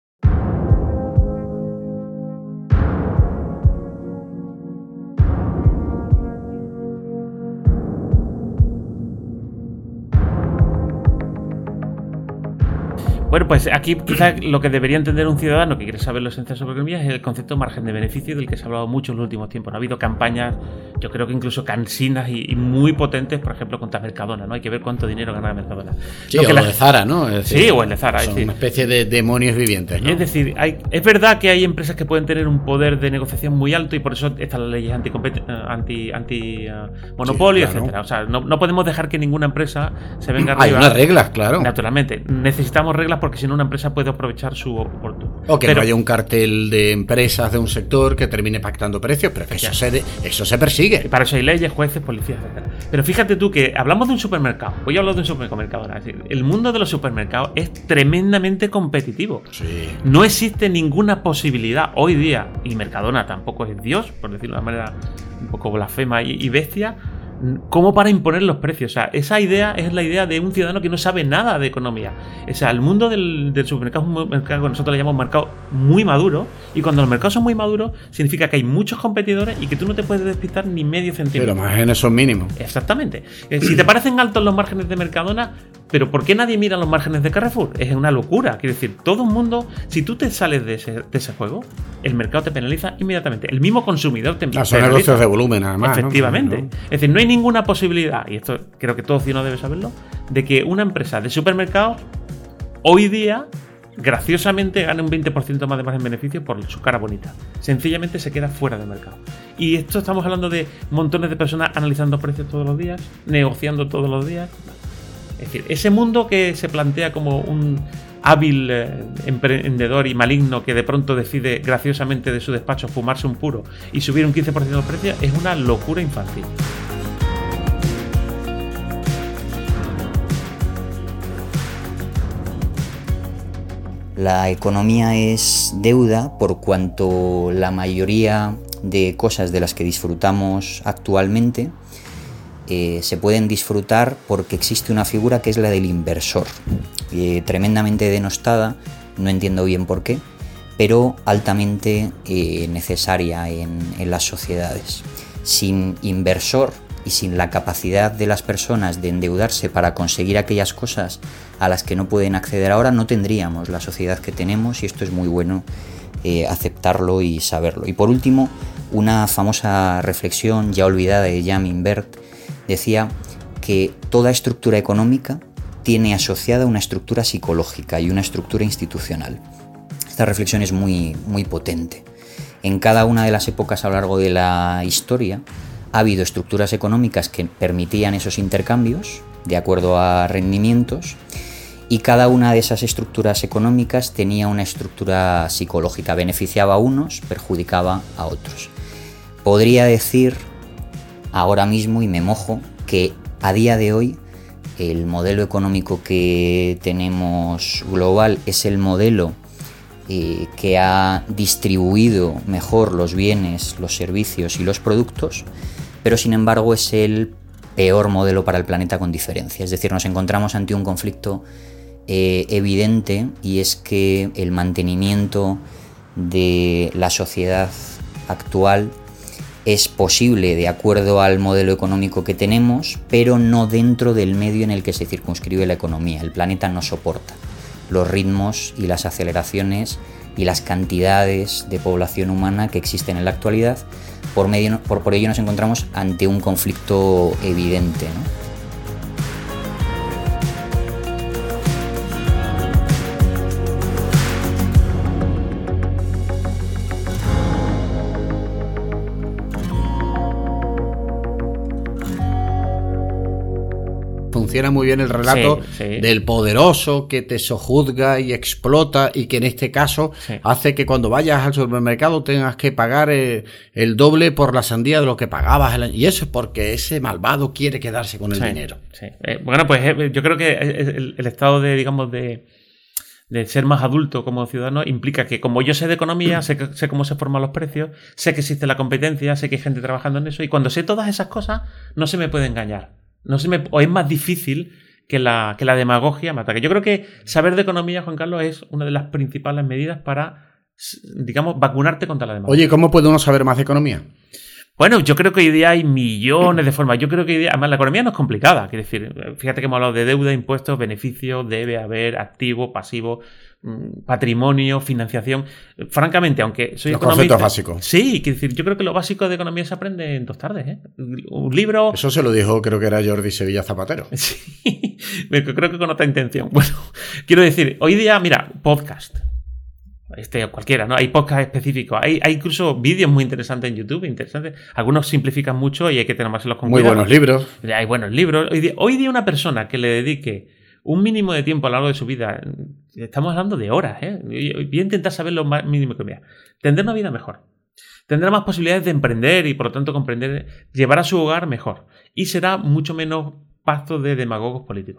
Bueno, pues aquí quizás lo que debería entender un ciudadano que quiere saber la esencia sobre economía es el concepto de margen de beneficio, del que se ha hablado mucho en los últimos tiempos. ¿No? Ha habido campañas, yo creo que incluso cansinas y, y muy potentes, por ejemplo, contra Mercadona, ¿no? Hay que ver cuánto dinero gana Mercadona. Sí, lo o que lo la... de Zara, ¿no? Es decir, sí, o el de Zara. Son es decir, una especie de demonios vivientes, ¿no? Es decir, hay, es verdad que hay empresas que pueden tener un poder de negociación muy alto y por eso están las leyes anti, anti, anti uh, monopolio, sí, claro. etcétera. O sea, no, no podemos dejar que ninguna empresa se venga arriba. Hay unas reglas, claro. Naturalmente. Necesitamos reglas porque si no una empresa puede aprovechar su oportunidad. O que pero, no haya un cartel de empresas de un sector que termine pactando precios, pero que eso se, de, eso se persigue. Y para eso hay leyes, jueces, policías, etcétera. Pero fíjate tú que hablamos de un supermercado. Voy a hablar de un supermercado ahora. Es decir, el mundo de los supermercados es tremendamente competitivo. Sí. No existe ninguna posibilidad hoy día, y Mercadona tampoco es Dios, por decirlo de una manera un poco blasfema y, y bestia, como para imponer los precios. O sea, esa idea es la idea de un ciudadano que no sabe nada de economía. O sea, el mundo del, del supermercado es un mercado que nosotros le llamamos mercado muy maduro, y cuando los mercados son muy maduros significa que hay muchos competidores y que tú no te puedes despistar ni medio centímetro. Pero más en esos mínimos. Exactamente. Eh, si te parecen altos los márgenes de Mercadona, pero ¿por qué nadie mira los márgenes de Carrefour? Es una locura. Quiero decir, todo el mundo, si tú te sales de ese, de ese juego, el mercado te penaliza inmediatamente. El mismo consumidor te penaliza. Son negocios de volumen, además. Efectivamente. ¿no? No. Es decir, no hay ninguna posibilidad, y esto creo que todo ciudadano debe saberlo, de que una empresa de supermercado hoy día graciosamente gane un veinte por ciento más de margen de beneficio por su cara bonita. Sencillamente se queda fuera del mercado. Y esto estamos hablando de montones de personas analizando precios todos los días, negociando todos los días. Es decir, ese mundo que se plantea como un hábil eh, emprendedor y maligno que de pronto decide graciosamente de su despacho fumarse un puro y subir un quince por ciento del precio es una locura infantil. La economía es deuda por cuanto la mayoría de cosas de las que disfrutamos actualmente eh, se pueden disfrutar porque existe una figura que es la del inversor, eh, tremendamente denostada, no entiendo bien por qué, pero altamente eh, necesaria en, en las sociedades. Sin inversor y sin la capacidad de las personas de endeudarse para conseguir aquellas cosas a las que no pueden acceder ahora, no tendríamos la sociedad que tenemos, y esto es muy bueno eh, aceptarlo y saberlo. Y por último, una famosa reflexión ya olvidada de Jan Invert decía que toda estructura económica tiene asociada una estructura psicológica y una estructura institucional. Esta reflexión es muy, muy potente. En cada una de las épocas a lo largo de la historia ha habido estructuras económicas que permitían esos intercambios de acuerdo a rendimientos, y cada una de esas estructuras económicas tenía una estructura psicológica, beneficiaba a unos, perjudicaba a otros. Podría decir ahora mismo, y me mojo, que a día de hoy el modelo económico que tenemos global es el modelo eh, que ha distribuido mejor los bienes, los servicios y los productos, pero sin embargo es el peor modelo para el planeta con diferencia. Es decir, nos encontramos ante un conflicto eh, evidente, y es que el mantenimiento de la sociedad actual es posible de acuerdo al modelo económico que tenemos, pero no dentro del medio en el que se circunscribe la economía. El planeta no soporta los ritmos y las aceleraciones y las cantidades de población humana que existen en la actualidad. Por, medio, por, por ello nos encontramos ante un conflicto evidente, ¿no? Funciona muy bien el relato sí, sí. del poderoso que te sojuzga y explota, y que en este caso sí. hace que cuando vayas al supermercado tengas que pagar el, el doble por la sandía de lo que pagabas el año. Y eso es porque ese malvado quiere quedarse con el sí, dinero. Sí. Eh, bueno, pues eh, yo creo que el, el estado de, digamos, de, de ser más adulto como ciudadano, implica que como yo sé de economía, sé, que, sé cómo se forman los precios, sé que existe la competencia, sé que hay gente trabajando en eso, y cuando sé todas esas cosas, no se me puede engañar. No se me, o es más difícil que la, que la demagogia me ataque. Yo creo que saber de economía, Juan Carlos, es una de las principales medidas para, digamos, vacunarte contra la demagogia. Oye, ¿cómo puede uno saber más de economía? Bueno, yo creo que hoy día hay millones de formas. Yo creo que hoy día, además, la economía no es complicada. Quiero decir, fíjate que hemos hablado de deuda, impuestos, beneficios, debe haber, activo, pasivo, patrimonio, financiación. Francamente, aunque soy Los economista... conceptos básicos. Sí, quiero decir, yo creo que lo básico de economía se aprende en dos tardes, ¿eh? Un libro... Eso se lo dijo, creo que era Jordi Sevilla Zapatero. Sí, creo que con otra intención. Bueno, quiero decir, hoy día, mira, podcast... Este, cualquiera, ¿no? Hay podcasts específicos. Hay, hay incluso vídeos muy interesantes en YouTube, interesantes. Algunos simplifican mucho y hay que tenerlos con Muy cuidado. buenos libros. Hay buenos libros. Hoy día, hoy día una persona que le dedique un mínimo de tiempo a lo largo de su vida, estamos hablando de horas, ¿eh? Voy a intentar saber lo más mínimo que me da. Tendrá una vida mejor. Tendrá más posibilidades de emprender y, por lo tanto, comprender, llevar a su hogar mejor. Y será mucho menos pasto de demagogos políticos.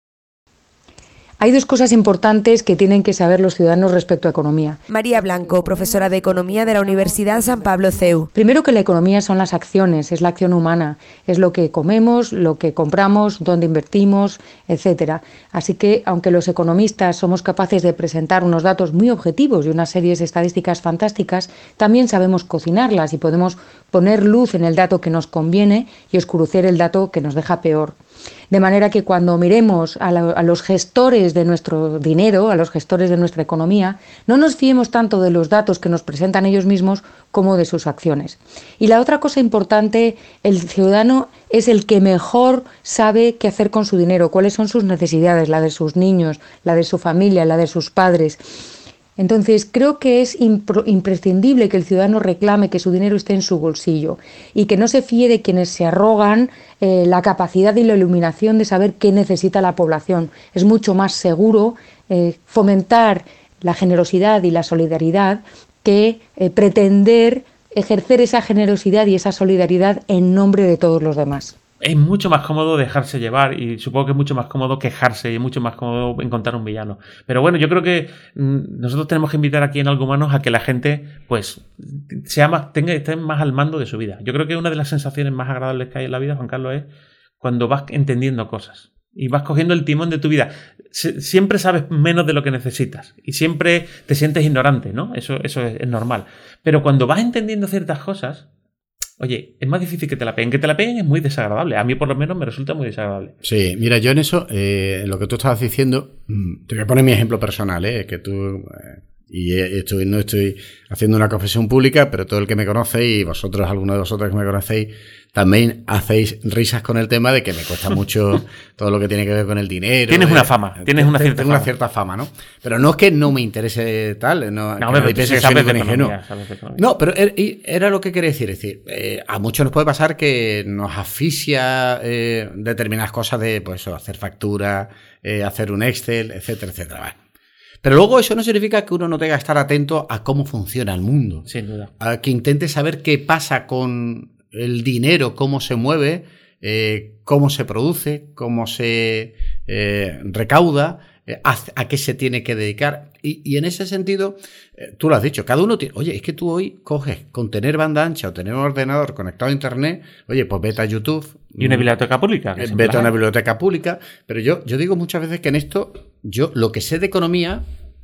Hay dos cosas importantes que tienen que saber los ciudadanos respecto a economía. María Blanco, profesora de Economía de la Universidad San Pablo C E U. Primero, que la economía son las acciones, es la acción humana, es lo que comemos, lo que compramos, dónde invertimos, etcétera. Así que, aunque los economistas somos capaces de presentar unos datos muy objetivos y unas series de estadísticas fantásticas, también sabemos cocinarlas y podemos poner luz en el dato que nos conviene y oscurecer el dato que nos deja peor. De manera que cuando miremos a, la, a los gestores de nuestro dinero, a los gestores de nuestra economía, no nos fiemos tanto de los datos que nos presentan ellos mismos como de sus acciones. Y la otra cosa importante, el ciudadano es el que mejor sabe qué hacer con su dinero, cuáles son sus necesidades, la de sus niños, la de su familia, la de sus padres. Entonces, creo que es impro- imprescindible que el ciudadano reclame que su dinero esté en su bolsillo y que no se fíe de quienes se arrogan eh, la capacidad y la iluminación de saber qué necesita la población. Es mucho más seguro eh, fomentar la generosidad y la solidaridad que eh, pretender ejercer esa generosidad y esa solidaridad en nombre de todos los demás. Es mucho más cómodo dejarse llevar y supongo que es mucho más cómodo quejarse y es mucho más cómodo encontrar un villano. Pero bueno, yo creo que mmm, nosotros tenemos que invitar aquí en Algo Humanos a que la gente pues sea más, tenga, esté más al mando de su vida. Yo creo que una de las sensaciones más agradables que hay en la vida, Juan Carlos, es cuando vas entendiendo cosas y vas cogiendo el timón de tu vida. Se, siempre sabes menos de lo que necesitas y siempre te sientes ignorante, ¿no? Eso, eso es, es normal. Pero cuando vas entendiendo ciertas cosas... Oye, es más difícil que te la peguen. Que te la peguen es muy desagradable. A mí, por lo menos, me resulta muy desagradable. Sí, mira, yo en eso, eh, en lo que tú estabas diciendo, te voy a poner mi ejemplo personal, ¿eh? Que tú, eh, y estoy, no estoy haciendo una confesión pública, pero todo el que me conoce y vosotros, algunos de vosotros que me conocéis, también hacéis risas con el tema de que me cuesta mucho todo lo que tiene que ver con el dinero. Tienes eh, una fama, tienes una cierta tengo fama. una cierta fama, ¿no? Pero no es que no me interese tal, no, no que pero piense sí que soy sabes de ningún ingenuo. economía, sabes de economía. No, pero era, era lo que quería decir. Es decir, eh, a muchos nos puede pasar que nos asfixia eh, determinadas cosas de pues hacer facturas, eh, hacer un Excel, etcétera, etcétera. Vale. Pero luego eso no significa que uno no tenga que estar atento a cómo funciona el mundo. Sin duda. A que intente saber qué pasa con el dinero, cómo se mueve, eh, cómo se produce, cómo se eh, recauda, eh, a, a qué se tiene que dedicar. Y, y en ese sentido, eh, tú lo has dicho, cada uno tiene... Oye, es que tú hoy coges con tener banda ancha o tener un ordenador conectado a Internet, oye, pues vete a YouTube. Y una biblioteca pública. Eh, vete a una biblioteca pública. Pero yo, yo digo muchas veces que en esto, yo lo que sé de economía...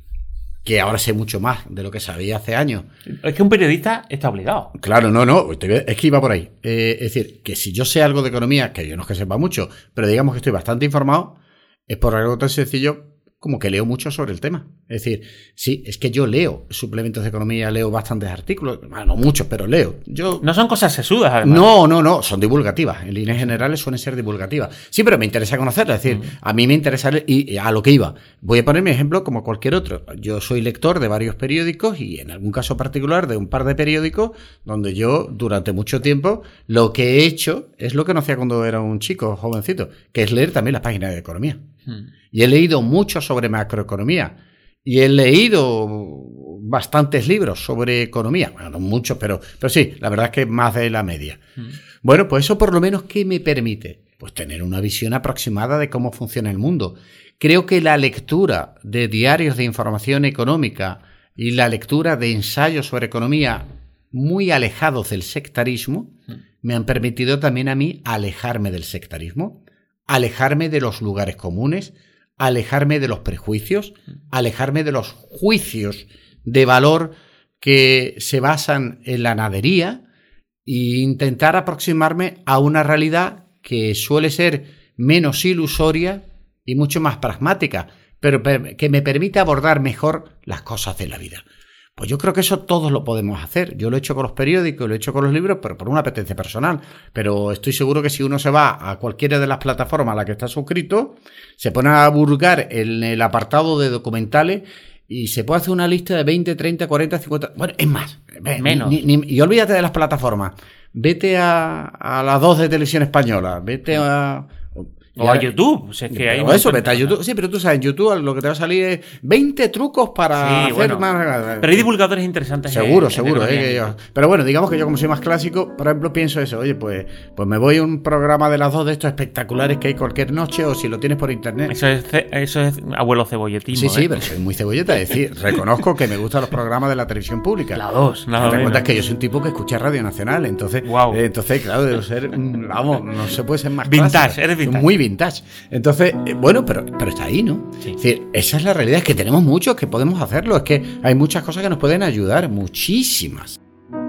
que ahora sé mucho más de lo que sabía hace años. Es que un periodista está obligado. Claro, no, no, es que iba por ahí. Eh, es decir, que si yo sé algo de economía, que yo no es que sepa mucho, pero digamos que estoy bastante informado, es por algo tan sencillo como que leo mucho sobre el tema. Es decir, sí, es que yo leo suplementos de economía, leo bastantes artículos, bueno, no muchos, pero leo. Yo... No son cosas sesudas, además. No, no, no, son divulgativas. En líneas generales suelen ser divulgativas. Sí, pero me interesa conocerlas. Es decir, mm. a mí me interesa y, y a lo que iba. Voy a poner mi ejemplo como cualquier otro. Yo soy lector de varios periódicos y en algún caso particular de un par de periódicos donde yo durante mucho tiempo lo que he hecho es lo que no hacía cuando era un chico jovencito, que es leer también las páginas de economía. Mm. Y he leído mucho sobre macroeconomía. Y he leído bastantes libros sobre economía. Bueno, no muchos, pero, pero sí, la verdad es que más de la media. Mm. Bueno, pues eso por lo menos, ¿qué me permite? Pues tener una visión aproximada de cómo funciona el mundo. Creo que la lectura de diarios de información económica y la lectura de ensayos sobre economía muy alejados del sectarismo me han permitido también a mí alejarme del sectarismo, alejarme de los lugares comunes, alejarme de los prejuicios, alejarme de los juicios de valor que se basan en la nadería e intentar aproximarme a una realidad que suele ser menos ilusoria y mucho más pragmática, pero que me permite abordar mejor las cosas de la vida. Pues yo creo que eso todos lo podemos hacer. Yo lo he hecho con los periódicos, lo he hecho con los libros, pero por una apetencia personal. Pero estoy seguro que si uno se va a cualquiera de las plataformas a la que está suscrito, se pone a burgar en el apartado de documentales y se puede hacer una lista de veinte, treinta, cuarenta, cincuenta... Bueno, es más. Menos. Ni, ni, y olvídate de las plataformas. Vete a, a las dos de Televisión Española. Vete a... O a YouTube. O sea, que hay eso, vete a YouTube. Sí, pero tú sabes, en YouTube lo que te va a salir es veinte trucos para sí, hacer bueno, más... Pero hay divulgadores interesantes. Seguro, en, seguro. en eh, que yo... Pero bueno, digamos que yo como soy más clásico, por ejemplo, pienso eso. Oye, pues, pues me voy a un programa de las dos de estos espectaculares que hay cualquier noche o si lo tienes por internet. Eso es, eso es abuelo cebolletismo. Sí, sí, ¿eh? pero soy muy cebolleta. Es decir, reconozco que me gustan los programas de la televisión pública. La dos, nada Te menos. cuentas que yo soy un tipo que escucha Radio Nacional. Entonces, wow. eh, entonces claro, debo ser... Vamos, no se puede ser más vintage, clásico. Eres vintage. Muy vintage. Entonces, eh, bueno, pero, pero está ahí, ¿no? Sí. Es decir, esa es la realidad, es que tenemos muchos que podemos hacerlo, es que hay muchas cosas que nos pueden ayudar, muchísimas.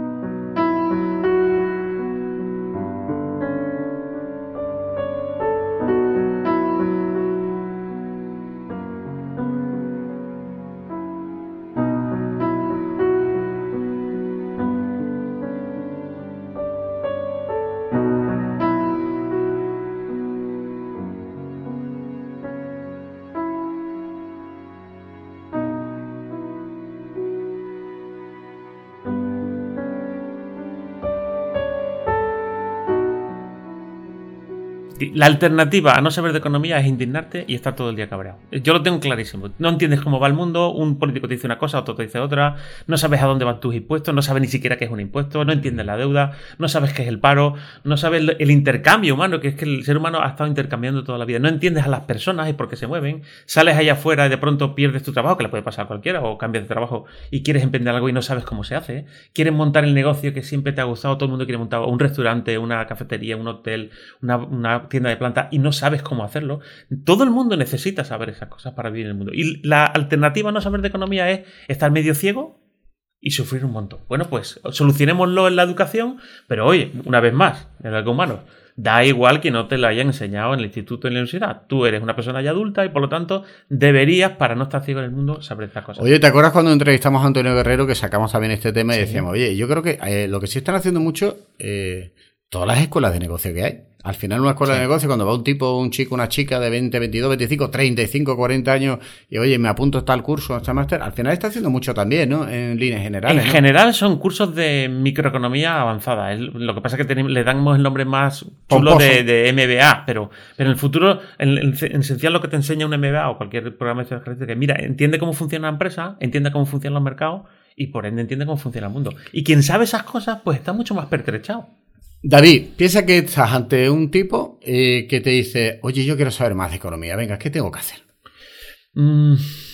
La alternativa a no saber de economía es indignarte y estar todo el día cabreado. Yo lo tengo clarísimo. No entiendes cómo va el mundo, un político te dice una cosa, otro te dice otra, no sabes a dónde van tus impuestos, no sabes ni siquiera qué es un impuesto, no entiendes la deuda, no sabes qué es el paro, no sabes el intercambio humano, que es que el ser humano ha estado intercambiando toda la vida. No entiendes a las personas y por qué se mueven. Sales allá afuera y de pronto pierdes tu trabajo, que le puede pasar a cualquiera, o cambias de trabajo y quieres emprender algo y no sabes cómo se hace. Quieres montar el negocio que siempre te ha gustado, todo el mundo quiere montar un restaurante, una cafetería, un hotel, una, una tienda de planta y no sabes cómo hacerlo. Todo el mundo necesita saber esas cosas para vivir en el mundo. Y la alternativa a no saber de economía es estar medio ciego y sufrir un montón. Bueno, pues solucionémoslo en la educación, pero oye, una vez más, en el humano, da igual que no te lo hayan enseñado en el instituto y en la universidad. Tú eres una persona ya adulta y por lo tanto deberías, para no estar ciego en el mundo, saber estas cosas. Oye, ¿te acuerdas cuando entrevistamos a Antonio Guerrero que sacamos también este tema y sí. decíamos, oye, yo creo que eh, lo que sí están haciendo mucho, eh, todas las escuelas de negocio que hay. Al final una escuela sí. de negocio, cuando va un tipo, un chico, una chica de veinte, veintidós, veinticinco, treinta y cinco, cuarenta años y oye, me apunto a tal curso, a este máster, al final está haciendo mucho también, ¿no? En líneas generales. En ¿no? general son cursos de microeconomía avanzada. Lo que pasa es que tenemos, le damos el nombre más chulo de, de M B A, pero, pero en el futuro, en, en, en esencial lo que te enseña un M B A o cualquier programa de ejercicio, que mira, entiende cómo funciona la empresa, entiende cómo funcionan los mercados y por ende entiende cómo funciona el mundo. Y quien sabe esas cosas, pues está mucho más pertrechado. David, piensa que estás ante un tipo eh, que te dice, oye, yo quiero saber más de economía, venga, ¿qué tengo que hacer? Mm,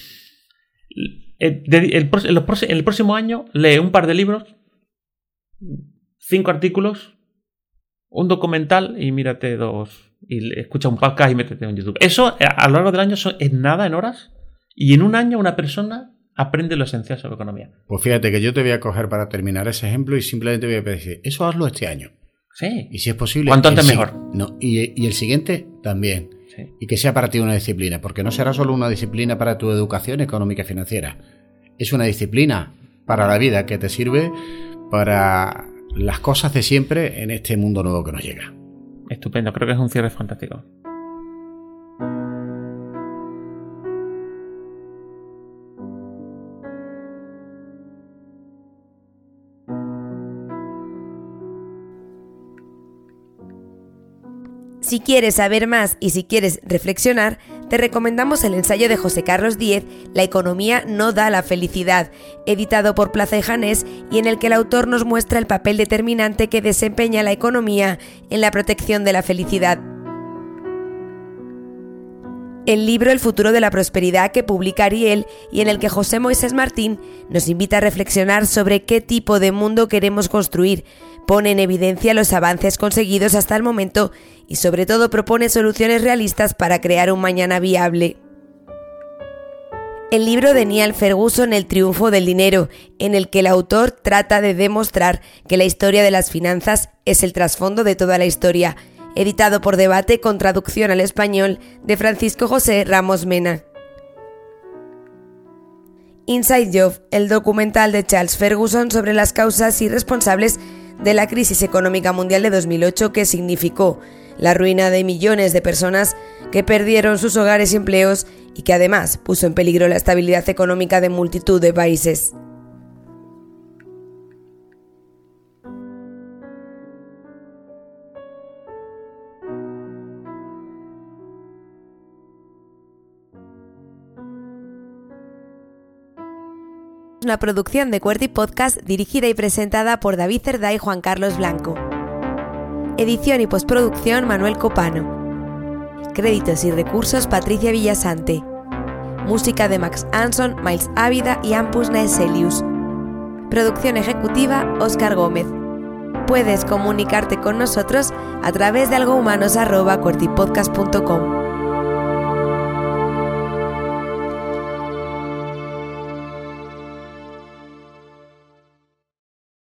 el, el, el, el, el próximo año lee un par de libros, cinco artículos, un documental y mírate dos, y escucha un podcast y métete en YouTube. Eso a lo largo del año son, es nada en horas y en un año una persona aprende lo esencial sobre economía. Pues fíjate que yo te voy a coger para terminar ese ejemplo y simplemente voy a decir, eso hazlo este año. Sí. Y si es posible... Cuanto antes sí, mejor. No, y, y el siguiente también. Sí. Y que sea para ti una disciplina, porque no será solo una disciplina para tu educación económica y financiera. Es una disciplina para la vida que te sirve para las cosas de siempre en este mundo nuevo que nos llega. Estupendo, creo que es un cierre fantástico. Si quieres saber más y si quieres reflexionar, te recomendamos el ensayo de José Carlos Díez, La economía no da la felicidad, editado por Plaza y Janés y en el que el autor nos muestra el papel determinante que desempeña la economía en la protección de la felicidad. El libro El futuro de la prosperidad que publica Ariel y en el que José Moisés Martín nos invita a reflexionar sobre qué tipo de mundo queremos construir, pone en evidencia los avances conseguidos hasta el momento y sobre todo propone soluciones realistas para crear un mañana viable. El libro de Niall Ferguson El triunfo del dinero, en el que el autor trata de demostrar que la historia de las finanzas es el trasfondo de toda la historia, editado por Debate con traducción al español de Francisco José Ramos Mena. Inside Job, el documental de Charles Ferguson sobre las causas y responsables de la crisis económica mundial de dos mil ocho que significó la ruina de millones de personas que perdieron sus hogares y empleos y que además puso en peligro la estabilidad económica de multitud de países. Una producción de QWERTY Podcast dirigida y presentada por David Cerdá y Juan Carlos Blanco. Edición y postproducción Manuel Copano. Créditos y recursos Patricia Villasante. Música de Max Anson, Miles Ávida y Ampus Naeselius. Producción ejecutiva Óscar Gómez. Puedes comunicarte con nosotros a través de algohumanos arroba qwertypodcast punto com.